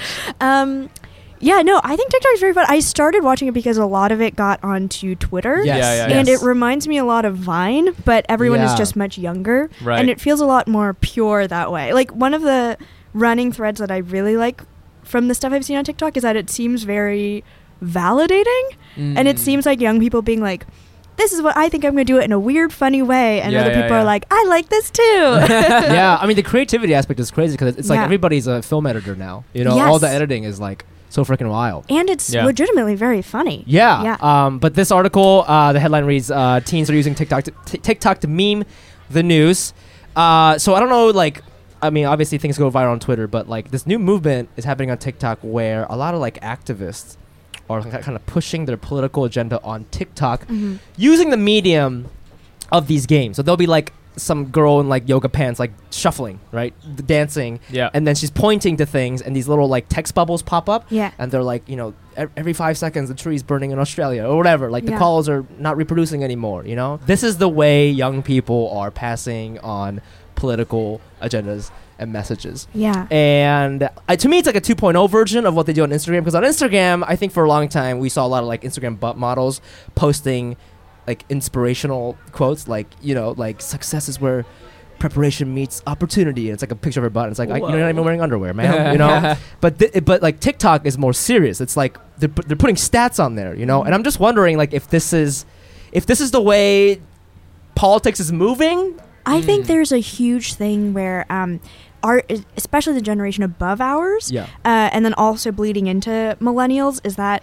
Yeah, no, I think TikTok is very fun. I started watching it because a lot of it got onto Twitter. Yes. Yeah, And yes. it reminds me a lot of Vine, but everyone is Yeah. just much younger. Right. And it feels a lot more pure that way. Like, one of the running threads that I really like from the stuff I've seen on TikTok is that it seems very validating. And it seems like young people being like, this is what I think I'm going to do it in a weird, funny way. And Yeah, other yeah, people yeah. are like, I like this too. Yeah, I mean the creativity aspect is crazy because it's like Yeah. everybody's a film editor now. You know, Yes. all the editing is like so freaking wild. And it's Yeah. legitimately very funny. Yeah. Yeah. But this article, the headline reads, teens are using TikTok to meme the news. So I don't know, like, I mean, obviously things go viral on Twitter, but like this new movement is happening on TikTok where a lot of like activists are kind of pushing their political agenda on TikTok using the medium of these games. So there'll be like some girl in like yoga pants, like shuffling, right? Dancing. Yeah. And then she's pointing to things and these little like text bubbles pop up. Yeah. And they're like, you know, every 5 seconds the tree's burning in Australia or whatever. Like the Yeah. cows are not reproducing anymore, you know? This is the way young people are passing on political agendas and messages. Yeah. And to me, it's like a 2.0 version of what they do on Instagram. Because on Instagram, I think for a long time, we saw a lot of like Instagram butt models posting like inspirational quotes, like, you know, like success is where preparation meets opportunity. And it's like a picture of her butt. And it's like, you're not even wearing underwear, man. You know? But like TikTok is more serious. It's like they're putting stats on there, you know? And I'm just wondering like if this is the way politics is moving. I think there's a huge thing where especially the generation above ours, and then also bleeding into millennials, is that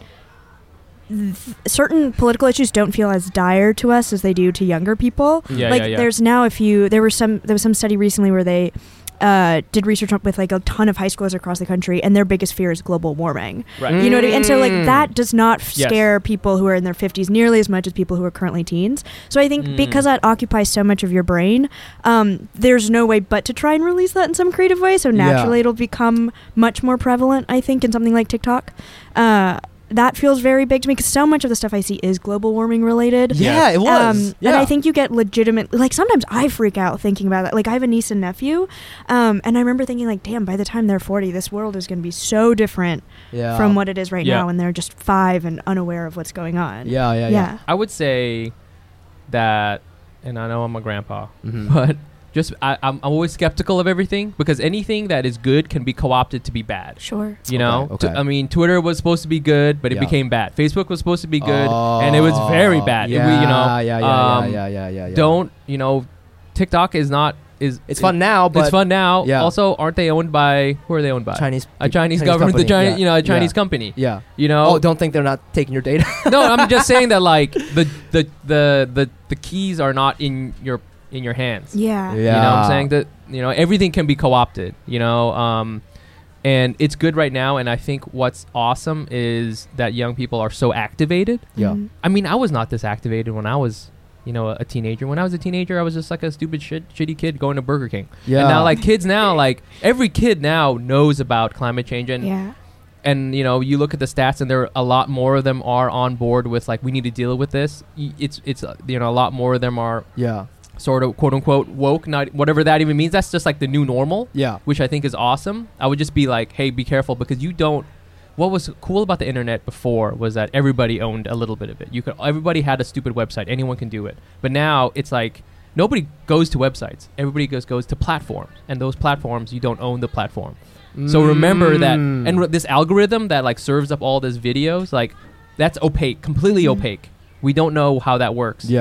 certain political issues don't feel as dire to us as they do to younger people. There's now there was some study recently where they did research with like a ton of high schoolers across the country, and their biggest fear is global warming. Right. You know what I mean? And so like that does not scare people who are in their 50s nearly as much as people who are currently teens. So I think because that occupies so much of your brain, there's no way but to try and release that in some creative way. So naturally it'll become much more prevalent, I think, in something like TikTok. That feels very big to me because so much of the stuff I see is global warming related. Yeah, it was. And I think you get legitimate, like sometimes I freak out thinking about that. Like I have a niece and nephew, and I remember thinking like, damn, by the time they're 40, this world is going to be so different from what it is right now, and they're just 5 and unaware of what's going on. Yeah. I would say that, and I know I'm a grandpa, Mhm. but just I'm always skeptical of everything because anything that is good can be co-opted to be bad. Sure. You know, Okay. I mean, Twitter was supposed to be good, but it Yeah. became bad. Facebook was supposed to be good, and it was very bad. Yeah. Don't, you know, TikTok is not is. It's fun now, but it's fun now. Yeah. Also, aren't they owned by who are they owned by? Chinese A Chinese government, company. a Chinese company. Yeah. You know. Oh, don't think they're not taking your data. No, I'm just saying that like the keys are not in your hands. Yeah. You know what I'm saying? That, you know, everything can be co-opted, you know, and it's good right now. And I think what's awesome is that young people are so activated. Yeah. Mhm. I mean, I was not this activated when I was, you know, a teenager. When I was a teenager, I was just like a stupid shitty kid going to Burger King. Yeah. And now, like, kids now, like, every kid now knows about climate change. And you know, you look at the stats, and there are a lot more of them are on board with, like, we need to deal with this. It's you know, a lot more of them are sort of quote unquote woke, not whatever that even means. That's just like the new normal, which I think is awesome. I would just be like, hey, be careful, because you don't. What was cool about the internet before was that everybody owned a little bit of it. Everybody had a stupid website. Anyone can do it. But now it's like nobody goes to websites. Everybody goes to platforms, and those platforms, you don't own the platform. So remember that, and this algorithm that like serves up all these videos, like that's opaque, completely opaque. We don't know how that works. Yeah.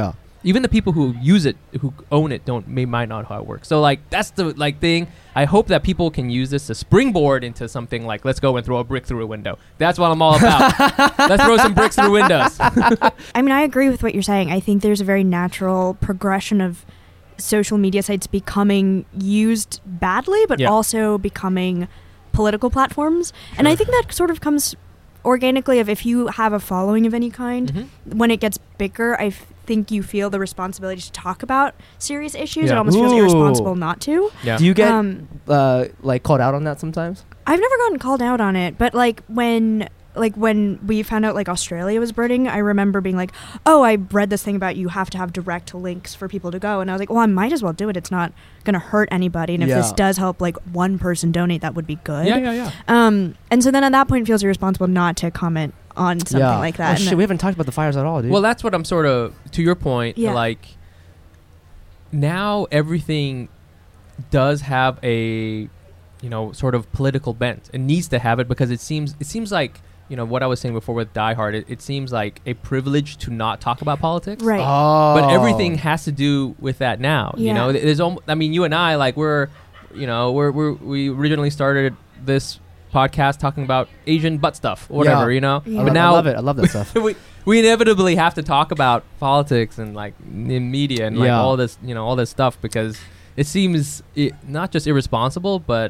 even the people who use it, who own it, might not know how it works. So like that's the like thing. I hope that people can use this to springboard into something like, let's go and throw a brick through a window. That's what I'm all about. Let's throw some bricks through windows. I mean, I agree with what you're saying. I think there's a very natural progression of social media sites becoming used badly, but also becoming political platforms. And I think that sort of comes organically of if you have a following of any kind, when it gets bigger, I think you feel the responsibility to talk about serious issues. It almost feels irresponsible not to. Yeah. Do you get like called out on that sometimes? I've never gotten called out on it, but like when we found out like Australia was burning, I remember being like, oh, I read this thing about you have to have direct links for people to go. And I was like, well, I might as well do it. It's not going to hurt anybody. And if this does help like one person donate, that would be good. Yeah. And so then at that point it feels irresponsible not to comment on something like that. Oh, shit, we haven't talked about the fires at all, dude. Well, that's what I'm sort of, to your point, Yeah. like, now everything does have a, sort of political bent. It needs to have it because it seems like, what I was saying before with Die Hard, it seems like a privilege to not talk about politics. Right. Oh. But everything has to do with that now. Yeah. There's you and I, like, we originally started this podcast talking about Asian butt stuff or whatever, Yeah. But now I love it. I love that stuff. we inevitably have to talk about politics and like in media and like all this stuff because it seems not just irresponsible, but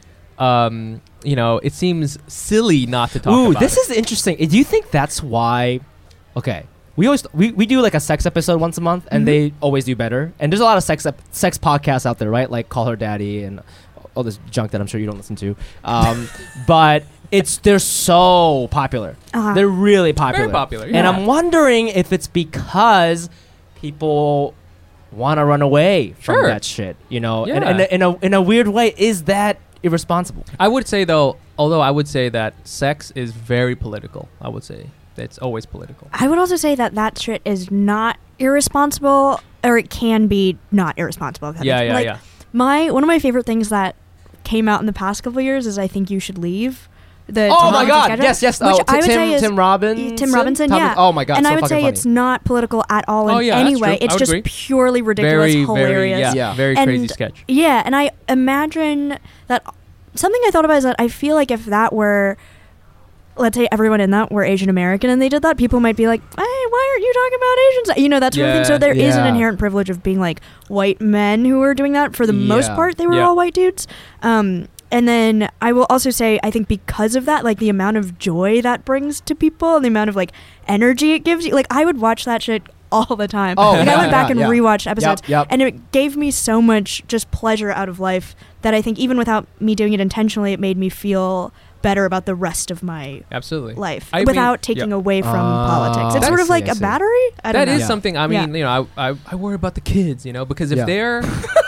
it seems silly not to talk about this it. is interesting. Do you think that's why? Okay, we do like a sex episode once a month, and they always do better. And there's a lot of sex podcasts out there, right? Like Call Her Daddy and all this junk that I'm sure you don't listen to. But they're so popular. They're really popular. Very popular. And I'm wondering if it's because people want to run away from that shit, Yeah. And in a weird way, is that irresponsible? I would say though, although I would say that sex is very political. I would say it's always political. I would also say that shit is not irresponsible, or it can be not irresponsible. Yeah. One of my favorite things that came out in the past couple of years is I Think You Should Leave. Oh my God! Yes. Tim Robinson. Tim Robinson, yeah. Oh my God! And so I would say funny. it's not political at all in yeah, any that's way. true. It's I would just agree. purely ridiculous, hilarious. Very And crazy sketch. Yeah, and I imagine that something I thought about is that I feel like if that were, let's say everyone in that were Asian American and they did that, people might be like, hey, why aren't you talking about Asians? That sort of thing. So there is an inherent privilege of being like white men who are doing that. For the most part, they were all white dudes. And then I will also say, I think because of that, like the amount of joy that brings to people and the amount of like energy it gives you, like I would watch that shit all the time. I went back and rewatched episodes, and it gave me so much just pleasure out of life that I think even without me doing it intentionally, it made me feel better about the rest of my life without taking away from politics. It's sort of like a battery. That is something. I mean, I worry about the kids, because if they're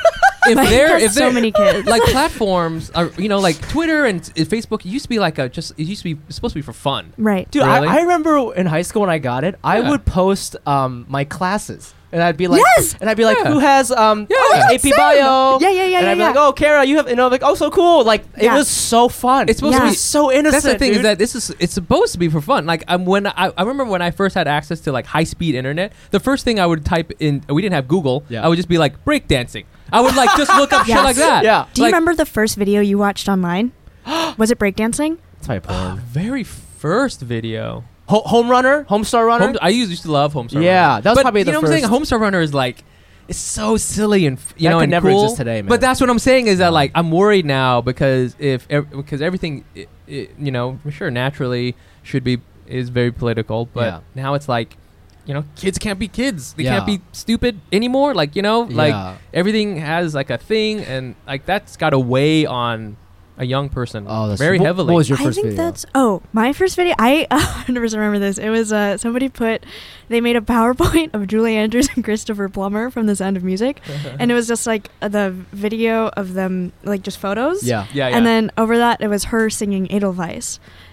if so many kids, like platforms are, like Twitter and Facebook, it used to be like it's supposed to be for fun, right? Dude, really? I remember in high school when I got it, I would post my classes. And I'd be like, who has AP Bio? Yeah. And I'd be like, oh, Kara, you have, like, oh, so cool. Like, it was so fun. It's supposed to be so innocent. That's the thing, dude. is that it's supposed to be for fun. Like, I remember when I first had access to like high speed internet, the first thing I would type in, we didn't have Google. I would just be like breakdancing. I would like just look up shit like that. Yeah. Do you remember the first video you watched online? Was it breakdancing? It's my porn. Very first video. Homestar Runner. I used to love Homestar Runner. Yeah, that was probably the first. You know what I'm saying? Homestar Runner is like, it's so silly and could and never cool. exist today, man. But that's what I'm saying is that like I'm worried now because because everything, sure naturally is very political, but now it's like, kids can't be kids. They can't be stupid anymore. Like like everything has like a thing, and like that's got to weigh on a young person very heavily. What was your first video? I think my first video. I 100% remember this. It was they made a PowerPoint of Julie Andrews and Christopher Plummer from The Sound of Music, and it was just like the video of them, like just photos. Yeah. And then over that, it was her singing Edelweiss.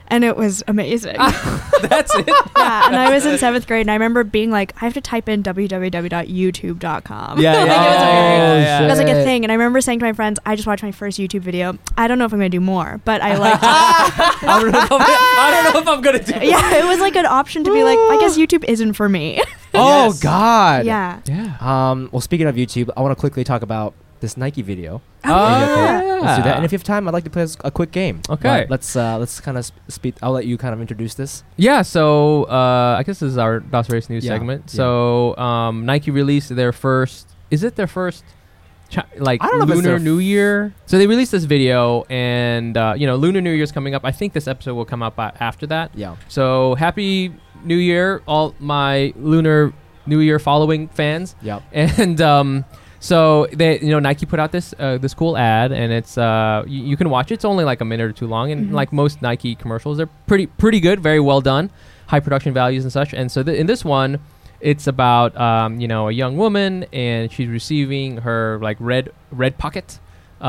and it was amazing. That's it. Yeah, and I was in 7th grade, and I remember being like, I have to type in www.youtube.com. Yeah, Like, it was yeah. It was like a thing, and I remember saying to my friends, I just watched my first YouTube video. I don't know if I'm going to do more, but I liked it. I don't know if I'm gonna do it. Yeah, it was like an option to be like, I guess YouTube isn't for me. Oh Yes. God. Yeah. Yeah. Well, speaking of YouTube, I want to quickly talk about this Nike video. Oh, yeah. Let's do that. And if you have time, I'd like to play a quick game. Okay. But let's kind of speak. I'll let you kind of introduce this. Yeah, so I guess this is our DOS Race News Yeah, segment. yeah. So Nike released their first. Is it their first? Like I don't know if it's Lunar their New Year. So they released this video, and Lunar New Year's coming up. I think this episode will come up after that. Yeah. So happy New Year, all my Lunar New Year following fans. Yep. And so they, Nike put out this this cool ad, and it's you can watch it. It's only like a minute or two long, and like most Nike commercials, they're pretty good, very well done, high production values and such. And so in this one, it's about a young woman, and she's receiving her like red pocket.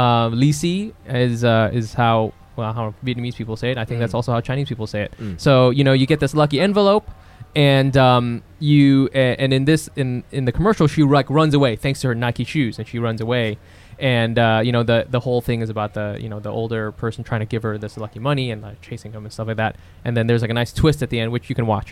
Lisi is how Vietnamese people say it. I think that's also how Chinese people say it. So you get this lucky envelope. And and in the commercial, she like runs away thanks to her Nike shoes, and she runs away, and the whole thing is about the the older person trying to give her this lucky money and chasing him and stuff like that. And then there's like a nice twist at the end, which you can watch.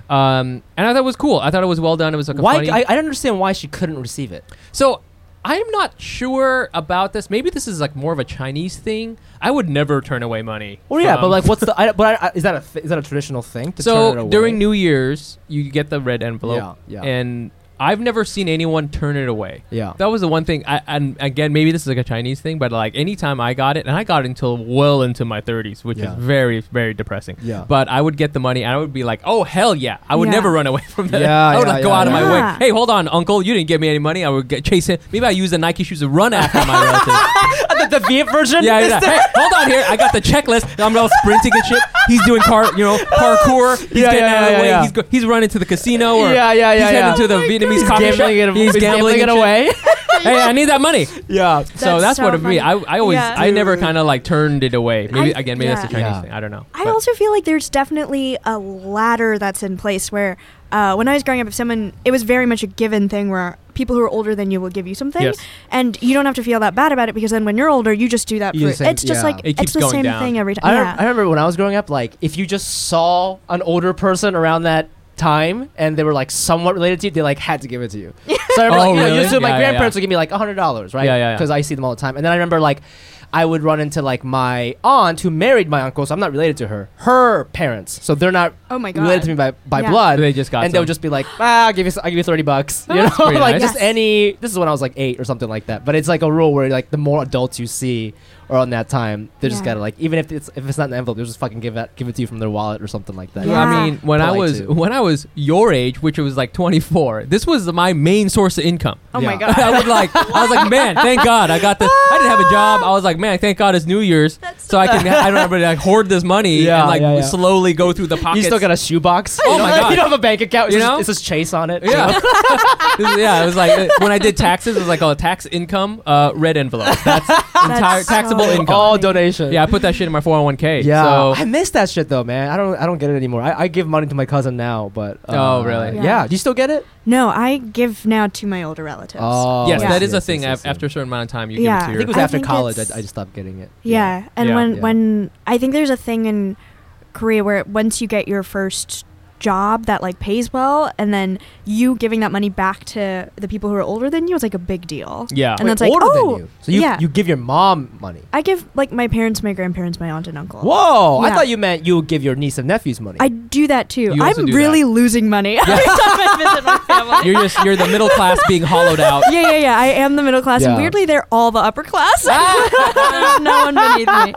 And I thought it was cool. I thought it was well done. It was like a Why? funny. I don't understand why she couldn't receive it. So I'm not sure about this. Maybe this is like more of a Chinese thing. I would never turn away money. Well, yeah, but from- like, what's the? Is that a traditional thing to turn it So away? during New Year's, you get the red envelope, Yeah. and I've never seen anyone turn it away. Yeah. That was the one thing. And again, maybe this is like a Chinese thing, but like anytime I got it, and I got it until well into my 30s, which is Yeah. very, very depressing. Yeah. But I would get the money, and I would be like, oh, hell yeah. I would Yeah. never run away from that. Yeah, I would yeah, like go yeah, out of my way. yeah. Hey, hold on, uncle. You didn't give me any money. I would chase him. Maybe I use the Nike shoes to run after my relative. the Viet version. Yeah, yeah. Hey, hold on here. I got the checklist. I'm all sprinting and shit. He's doing parkour. He's Yeah, getting yeah, out of the yeah, way. yeah. He's running to the casino. Or Yeah, yeah, yeah, He's yeah. heading to the Vietnamese coffee shop. He's gambling it and shit. away. Hey, I need that money. Yeah. So that's so what for me. funny. I always Yeah. I never kind of like turned it away. Maybe I- maybe that's a yeah. Chinese Yeah. thing. I don't know. I But- also feel like there's definitely a ladder that's in place where when I was growing up, it was very much a given thing where people who are older than you will give you something. Yes. And you don't have to feel that bad about it because then when you're older, you just do that. You do the same- It's just yeah. like, It keeps it's the going same down. thing every I time. remember when I was growing up, like if you just saw an older person around that time and they were like somewhat related to you, they like had to give it to you. So I remember, Oh, like, really? so my Yeah, yeah, grandparents yeah. would give me like $100, right? Yeah, yeah, yeah. Because I see them all the time. And then I remember like I would run into like my aunt who married my uncle, so I'm not related to her. Her parents, so they're not Oh my God. related to me by Yeah. blood. They just got and they would some. just be like, I'll give you $30. You know, that's pretty like nice. just Yes. any. This is when I was like 8 or something like that. But it's like a rule where like the more adults you see around that time, they just Yeah. gotta like, even if it's not an envelope, they'll just fucking give it to you from their wallet or something like that. Yeah. I mean, when Polite I too. was your age, which was like 24, this was my main source of income. Oh my Yeah. God. I was like, man, thank God I got this. I didn't have a job. I was like, man, thank God it's New Year's, so I don't have to like hoard this money Yeah, and like yeah, yeah. slowly go through the pockets. You still got a shoebox. Oh You know, my like, God. You don't have a bank account. You It's know? just, it says Chase on it. Yeah. Yeah, it was like when I did taxes, it was like, oh, tax income, red envelope. That's entire taxable so income. All donation. Yeah, I put that shit in my 401k. Yeah. So I miss that shit though, man. I don't get it anymore. I give money to my cousin now, but Oh, really? Yeah. Yeah. Do you still get it? No, I give now to my older relatives. Oh, yes, Yeah. that is a yes, thing. yes, yes. After a certain amount of time, you Yeah. give it to I your. think it was I after think college. it's- I just stopped getting it. Yeah, and Yeah. when I think there's a thing in Korea where once you get your first job that like pays well, and then you giving that money back to the people who are older than you is like a big deal. Yeah. And that's like, older oh, than you. So you yeah. you give your mom money. I give like my parents, my grandparents, my aunt and uncle. Whoa! I Yeah. thought you meant you would give your niece and nephews money. I do that too. You also I'm do really losing money every time I visit my family. You're the middle class being hollowed out. Yeah. I am the middle class, Yeah. and weirdly, they're all the upper class. There's no one beneath me.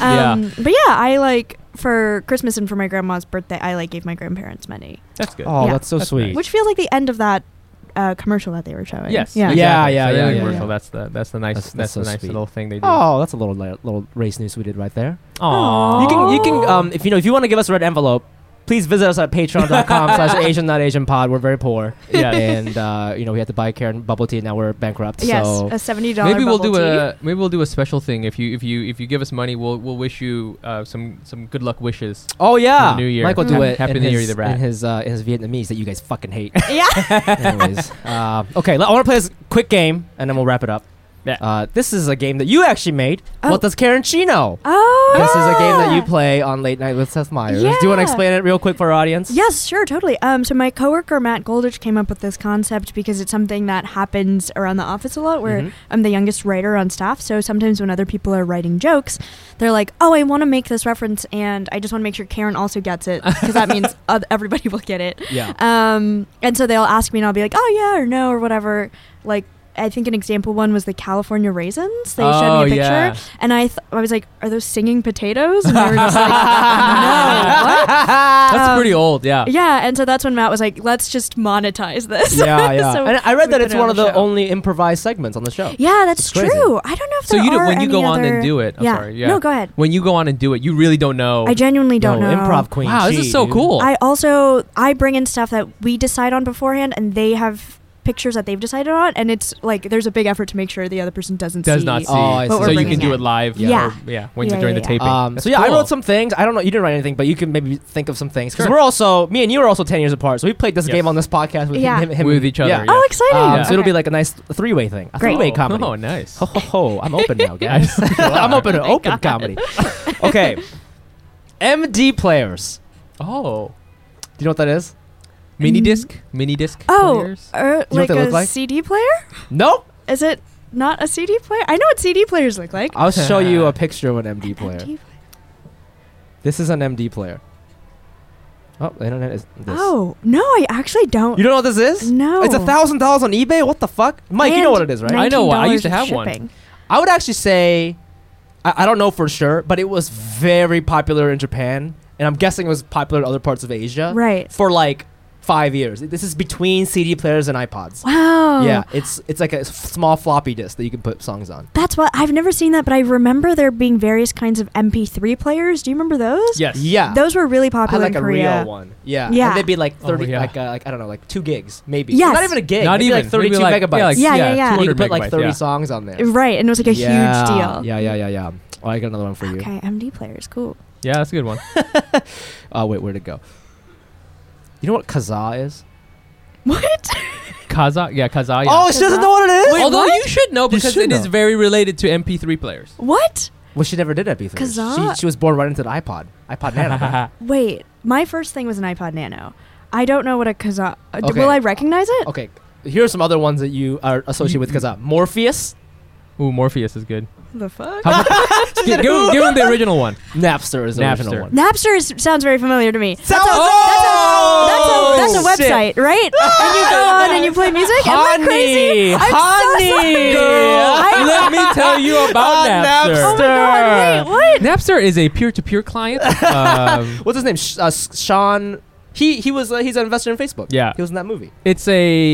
But yeah, I like for Christmas and for my grandma's birthday, I like gave my grandparents money, That's good. oh, Yeah. that's so That's sweet. nice. which feels like the end of that commercial that they were showing. Yes. Yeah. Exactly. Yeah, yeah, So yeah, the yeah, commercial, yeah. That's the nice. That's That's so the nice sweet. little thing they do. Oh, that's a little race news we did right there. Aw. You can if you want to give us a red envelope, please visit us at patreon.com/Asian.AsianPod. We're very poor. Yeah. And we had to buy Karen bubble tea, and now we're bankrupt. Yes, So a $70 Maybe we'll bubble do tea. maybe we'll do a special thing. If you give us money, we'll wish you some good luck wishes. oh yeah, For the new year. Mike will do it. Happy in New Year, his, the rat. in his Vietnamese that you guys fucking hate. Yeah. Anyways, okay, I want to play this quick game, and then we'll wrap it up. Yeah. This is a game that you actually made. Oh. What does Karen Chi know? Oh. This is a game that you play on Late Night with Seth Meyers. Do you want to Yeah. explain it real quick for our audience? Yes, sure, totally. So my coworker Matt Goldich came up with this concept because it's something that happens around the office a lot, where Mhm. I'm the youngest writer on staff. So sometimes when other people are writing jokes, they're like, "Oh, I want to make this reference, and I just want to make sure Karen also gets it because that means everybody will get it." Yeah. And so they'll ask me, and I'll be like, "Oh yeah," or "No," or whatever. Like, I think an example one was the California raisins. They showed me a picture, yeah. and I was like, "Are those singing potatoes?" And they were just like, "No, what?" That's pretty old. Yeah. Yeah, and so that's when Matt was like, "Let's just monetize this." Yeah, yeah. So and I read we that put it's it one on of the the show. only improvised segments on the show. Yeah, that's It's crazy. true. I don't know if So there you do, are when you any go on other- and do it. I'm yeah. sorry. Yeah. No, go ahead. When you go on and do it, you really don't know. I genuinely don't No, know. improv queen. Wow, this Chi, is so dude. cool. I bring in stuff that we decide on beforehand, and they have pictures that they've decided on, and it's like there's a big effort to make sure the other person doesn't Does see. not see. Oh, I what see. we're So you bringing can do in. it live. Yeah. Or, when Yeah, during yeah, the yeah. taping. So yeah, I cool. wrote some things. I don't know. You didn't write anything, but you can maybe think of some things because Sure. me and you are also 10 years apart. So we played this Yes. game on this podcast with Yeah. him With each other, Yeah. yeah. Oh, exciting! Yeah. So it'll Okay. be like a nice three-way thing, a Great. three-way comedy. Oh, nice. Ho ho ho! I'm open now, guys. I'm open to open comedy. Okay, MD players. Oh. Do you know what that is? Mini disc Oh, players. what like they a look like? CD player? Nope. Is it not a CD player? I know what CD players look like. I'll show you a picture of an MD player. MD This is an MD player. Oh, the internet is this. Oh no, I actually don't. You don't know what this is? No. It's $1,000 on eBay. What the fuck, Mike? You know what it is, right? I know. I used to $19 have one. shipping. I would actually say, I don't know for sure, but it was very popular in Japan, and I'm guessing it was popular in other parts of Asia. Right. For like 5 years. This is between CD players and iPods. Wow. Yeah, it's like a small floppy disk that you can put songs on. That's what I've never seen that, but I remember there being various kinds of MP3 players. Do you remember those? Yes. Yeah. Those were really I had popular like in a Korea. real one. Yeah. Yeah. And they'd be like 30, Oh, yeah. like I don't know, like 2 gigs maybe. Yes. Not even a gig. Not Maybe even. like 32 Maybe like- megabytes. yeah, like- Yeah, yeah, yeah, yeah. You 200 could put like megabytes, 30 yeah. songs on there. Right, and it was like a Yeah. huge deal. Yeah. Oh, I got another one for you. Okay, MD players, cool. Yeah, that's a good one. Oh, wait, where'd it go? You know what Kazaa is? What? Kazaa. Yeah. Oh, she doesn't know what it is? Although you should know You because should it is know. very related to MP3 players. What? Well, she never did MP3. Kazaa? She was born right into the iPod Nano. Wait, my first thing was an iPod Nano. I don't know what a Kazaa. Okay. Will I recognize it? Okay, here are some other ones that you are associated with Kazaa. Morpheus, Ooh, Morpheus is good. The fuck? give him the original one. Napster is the Napster. original one. Napster sounds very familiar to me. That's That's a website, right? And you go on and you play music. Am I crazy? I'm so sorry. Girl, let me tell you about Napster. Oh my god! Wait, what? Napster is a peer-to-peer client. What's his name? Sean. He's an investor in Facebook. Yeah. He was in that movie. It's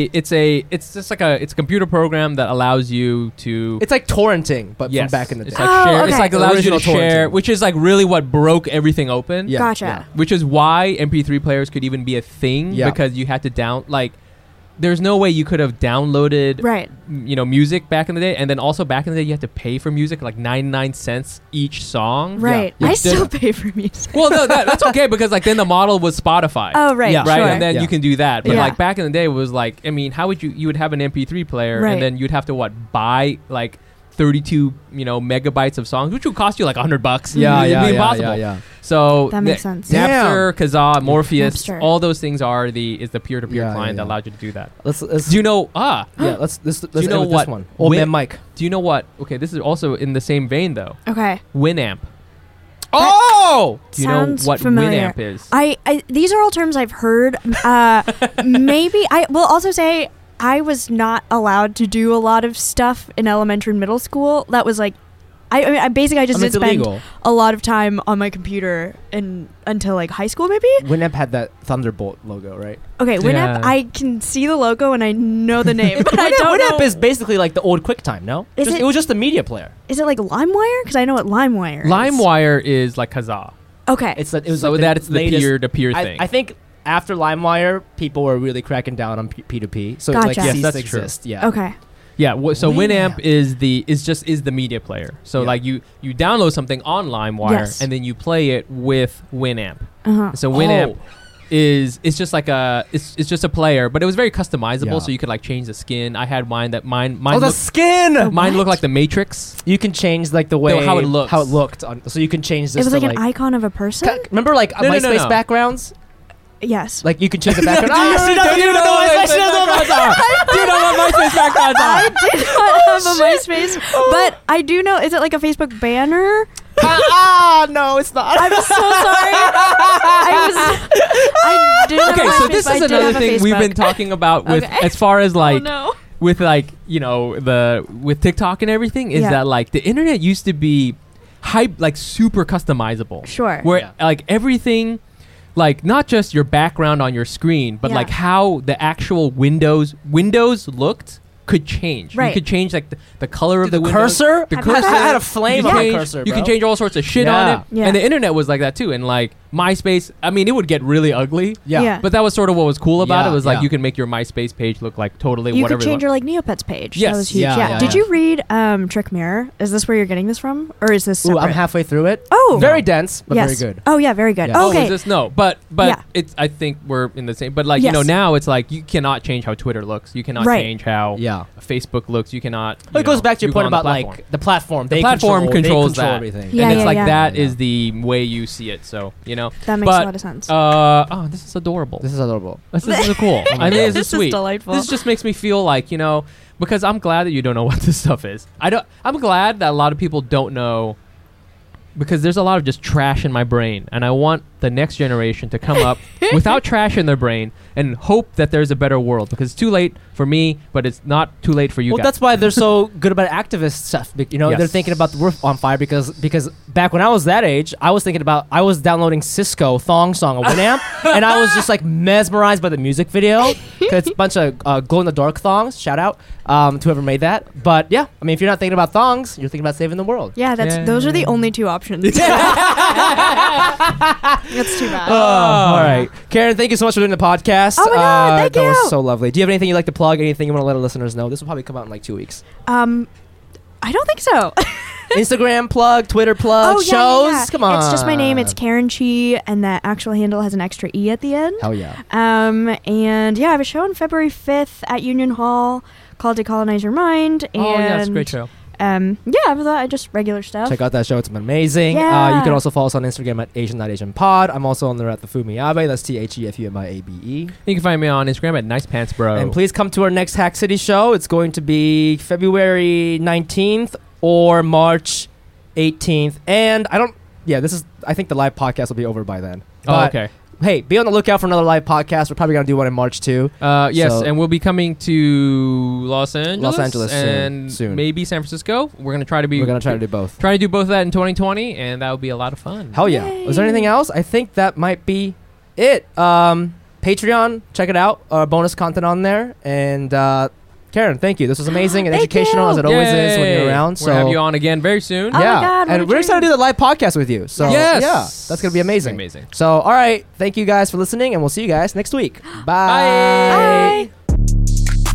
just like a computer program that allows you to. It's like torrenting, but Yes. from back in the day. It's like Oh, share. okay. It's like allows you to Original share, torrenting. which is like really what broke everything open. Yeah, Gotcha. yeah. Which is why MP3 players could even be a thing Yeah. because you had to there's no way you could have downloaded Right. music back in the day, and then also back in the day you had to pay for music like 99 cents each song. Right. Yeah. I Yeah. still pay for music. Well, no, that's okay because like then the model was Spotify. Oh, right. Yeah. Right, Sure. and then Yeah. you can do that. But Yeah. like back in the day, it was like, I mean, how would you would have an MP3 player, Right. and then you'd have to buy like 32 megabytes of songs, which would cost you like $100. Yeah, It'd yeah, be yeah, impossible. yeah. So That makes sense. Napster, Kazaa, Morpheus, Napster. all those things are the peer-to-peer Yeah, client yeah, that yeah. allowed you to do that. Let's Do you know? yeah. Let's you end know with what this one. Old Win- man Mike. Do you know what? Okay, this is also in the same vein though. Okay. Winamp. Oh, Do you know Sounds what familiar. Winamp is? I these are all terms I've heard. Maybe I will also say I was not allowed to do a lot of stuff in elementary and middle school. That was like, I mean, I basically just it's did spend illegal. a lot of time on my computer until like high school maybe. Winamp had that Thunderbolt logo, right? Okay, Winamp. Yeah. I can see the logo and I know the name, but I don't Winamp know. is basically like the old QuickTime. No, Is it- it was just a media player. Is it like LimeWire? Because I know what LimeWire is. LimeWire is like Kazaa. Okay. It was So like that's the latest- peer-to-peer thing. I think after LimeWire, people were really cracking down on P2P. So it like Gotcha. Yes, ceased that's to true. exist. Yeah. Okay. Yeah, so Winamp. Winamp is the media player. So Yeah. like you download something on LimeWire Yes. and then you play it with Winamp. Uh-huh. So Winamp it's just like it's just a player, but it was very customizable. Yeah. So you could like change the skin. I had mine the the skin. mine What? looked like the Matrix. You can change like the way how it looks. How it looked. So you can change this. It was to, like an icon of a person? Remember like No, no, MySpace no. backgrounds? Yes. Like you can change the background. Do you know what MySpace backgrounds are? Do you know what MySpace backgrounds I are? did not have a MySpace, but I do know. Is it like a Facebook banner? No, it's not. I'm so sorry. I did have Okay, a so MySpace, this but I is did another have a thing we've been Facebook. talking about with Okay. as far as like Oh no. with like with TikTok and everything is Yeah. that like the internet used to be like super customizable. Sure. Where Yeah. like everything, like not just your background on your screen, but Yeah. like how the actual windows looked could change. You Right. could change like the color of the the windows. cursor. The Have you cursor. had- I had a You flame can on change- the cursor. You can bro. change all sorts of shit on Yeah. it. Yeah. And the internet was like that too. And like MySpace, I mean, it would get really ugly. Yeah. Yeah. But that was sort of what was cool about Yeah, it. Was like yeah. you can make your MySpace page look like totally You whatever could you change want. your like Neopets page. Yes. That was huge. Yeah, Yeah. yeah, Did yeah. you read Trick Mirror? Is this where you're getting this from, or is this Ooh, separate? I'm halfway through it. Oh. Very dense, but yes. very good. Oh yeah, very good. Yeah. Oh, Okay. is this no? But Yeah. it's. I think we're in the same. But like you know Yes. now it's like you cannot change how Twitter looks. You cannot Right. change how Yeah. Facebook looks. You cannot. Well, it goes back to your you go point on the about platform. like the platform. The They platform control, controls they control that. everything. Yeah, and it's yeah, like yeah. that Yeah. is the way you see it. So you know. That makes But, a lot of sense. Oh, this is adorable. This is adorable. This is cool. Oh my I think God. this is This is sweet. delightful. This just makes me feel like because I'm glad that you don't know what this stuff is. I'm glad that a lot of people don't know because there's a lot of just trash in my brain, and I want the next generation to come up without trash in their brain and hope that there's a better world because it's too late for me, but it's not too late for you Well, guys. that's why they're so good about activist stuff. They're Yes. thinking about the roof on fire because back when I was that age, I was downloading Cisco Thong Song on Winamp, and I was just like mesmerized by the music video. 'Cause it's a bunch of glow in the dark thongs. Shout out to whoever made that. But yeah, I mean, if you're not thinking about thongs, you're thinking about saving the world. yeah, those are the only two options. That's too bad. All right, Karen, thank you so much for doing the podcast. Oh my God, thank that you. was so lovely. Do you have anything you'd like to plug? Anything you want to let our listeners know? This will probably come out in like 2 weeks. I don't think so. Instagram plug, Twitter plug, Oh, yeah, shows. yeah, yeah. Come on. It's just my name. It's Karen Chi, and that actual handle has an extra E at the end. Hell yeah. And yeah, I have a show on February 5th at Union Hall called Decolonize Your Mind. And oh yeah, it's a great show. Yeah, after that, I just regular stuff. Check out that show. It's been amazing. Yeah. You can also follow us on Instagram at Asian.AsianPod. I'm also on there at the Fumiabe. That's TheFumiabe. You can find me on Instagram at Nice Pants Bro. And please come to our next Hack City show. It's going to be February 19th or March 18th. And I think the live podcast will be over by then. Oh, But, okay. Hey, be on the lookout for another live podcast. We're probably going to do one in March too. Yes, So- and we'll be coming to Los Angeles soon, and maybe San Francisco. We're gonna try to We're going to try to do both. try to do both of that in 2020, and that would be a lot of fun. Hell yeah. Yay. Was there anything else? I think that might be it. Patreon, check it out. Bonus content on there. And Karen, thank you. This was amazing and Thank educational you. as it always is when Yay. you're around. We'll have you on again very soon. Oh my yeah. God, what and a we're excited to dream. do the live podcast with you. So Yes. yeah, that's going to be amazing. Amazing. So, all right. Thank you guys for listening, and we'll see you guys next week. Bye. Bye.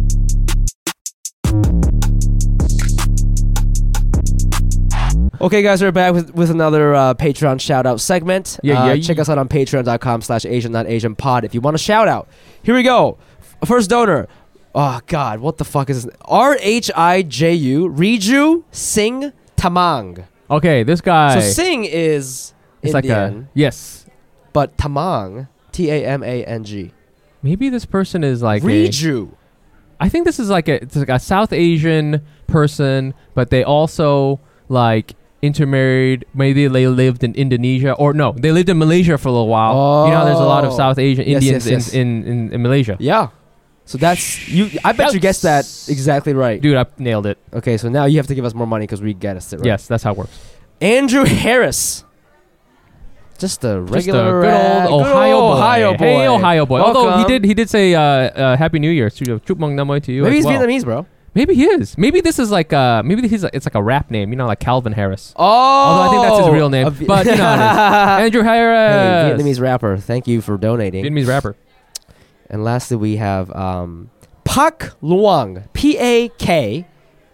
Okay, guys, we're back with another Patreon shout-out segment. Yeah. Check us out on patreon.com/Asian.AsianPod if you want a shout-out. Here we go. First donor. Oh, God. What the fuck is this? RHIJU, Riju Singh Tamang. Okay, this guy. So Singh is it's Indian, like a yes. but Tamang, Tamang. Maybe this person is like Riju. I think this is it's like a South Asian person, but they also like intermarried. Maybe they lived in Indonesia, or no, they lived in Malaysia for a little while. You know, there's a lot of Oh. South Asian Yes, Indians yes, yes. In Malaysia. Yeah. So that's you. I bet you guessed that exactly right. Dude, I nailed it. Okay, so now you have to give us more money because we guessed it right. Yes, that's how it works. Andrew Harris. Just a regular, Just a good old Ohio boy. Ohio boy. Hey, Ohio boy. Although Welcome. he did say Happy New Year. Chúc mừng năm mới to you. Maybe as he's well. Vietnamese, bro. Maybe he is. Maybe this is like it's like a rap name, like Calvin Harris. Oh, Although I think that's his real name. But you know it is. Andrew Harris. Hey, Vietnamese rapper. Thank you for donating. Vietnamese rapper. And lastly, we have Pak Luong. Pakleung.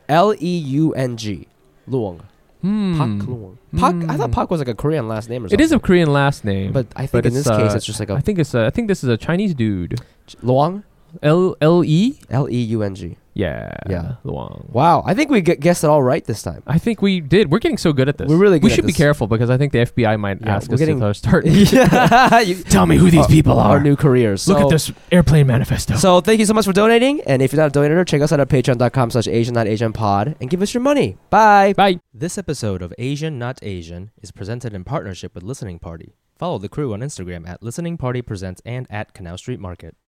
Luong. Pak Luong. Pak. I thought Pak was like a Korean last name or something. It is a Korean last name. But I think in this case, it's just like a... I think this is a Chinese dude. Luong? L-E? Leung. Yeah. Yeah. Luong. Wow. I think we guessed it all right this time. I think we did. We're getting so good at this. We're really good We at should be this. careful because I think the FBI might ask us to start. Tell me who these people Our new careers. Look at this airplane manifesto. So thank you so much for donating. And if you're not a donator, check us out at patreon.com/Asian.AsianPod and give us your money. Bye. Bye. This episode of Asian Not Asian is presented in partnership with Listening Party. Follow the crew on Instagram at Listening Party Presents and at Canal Street Market.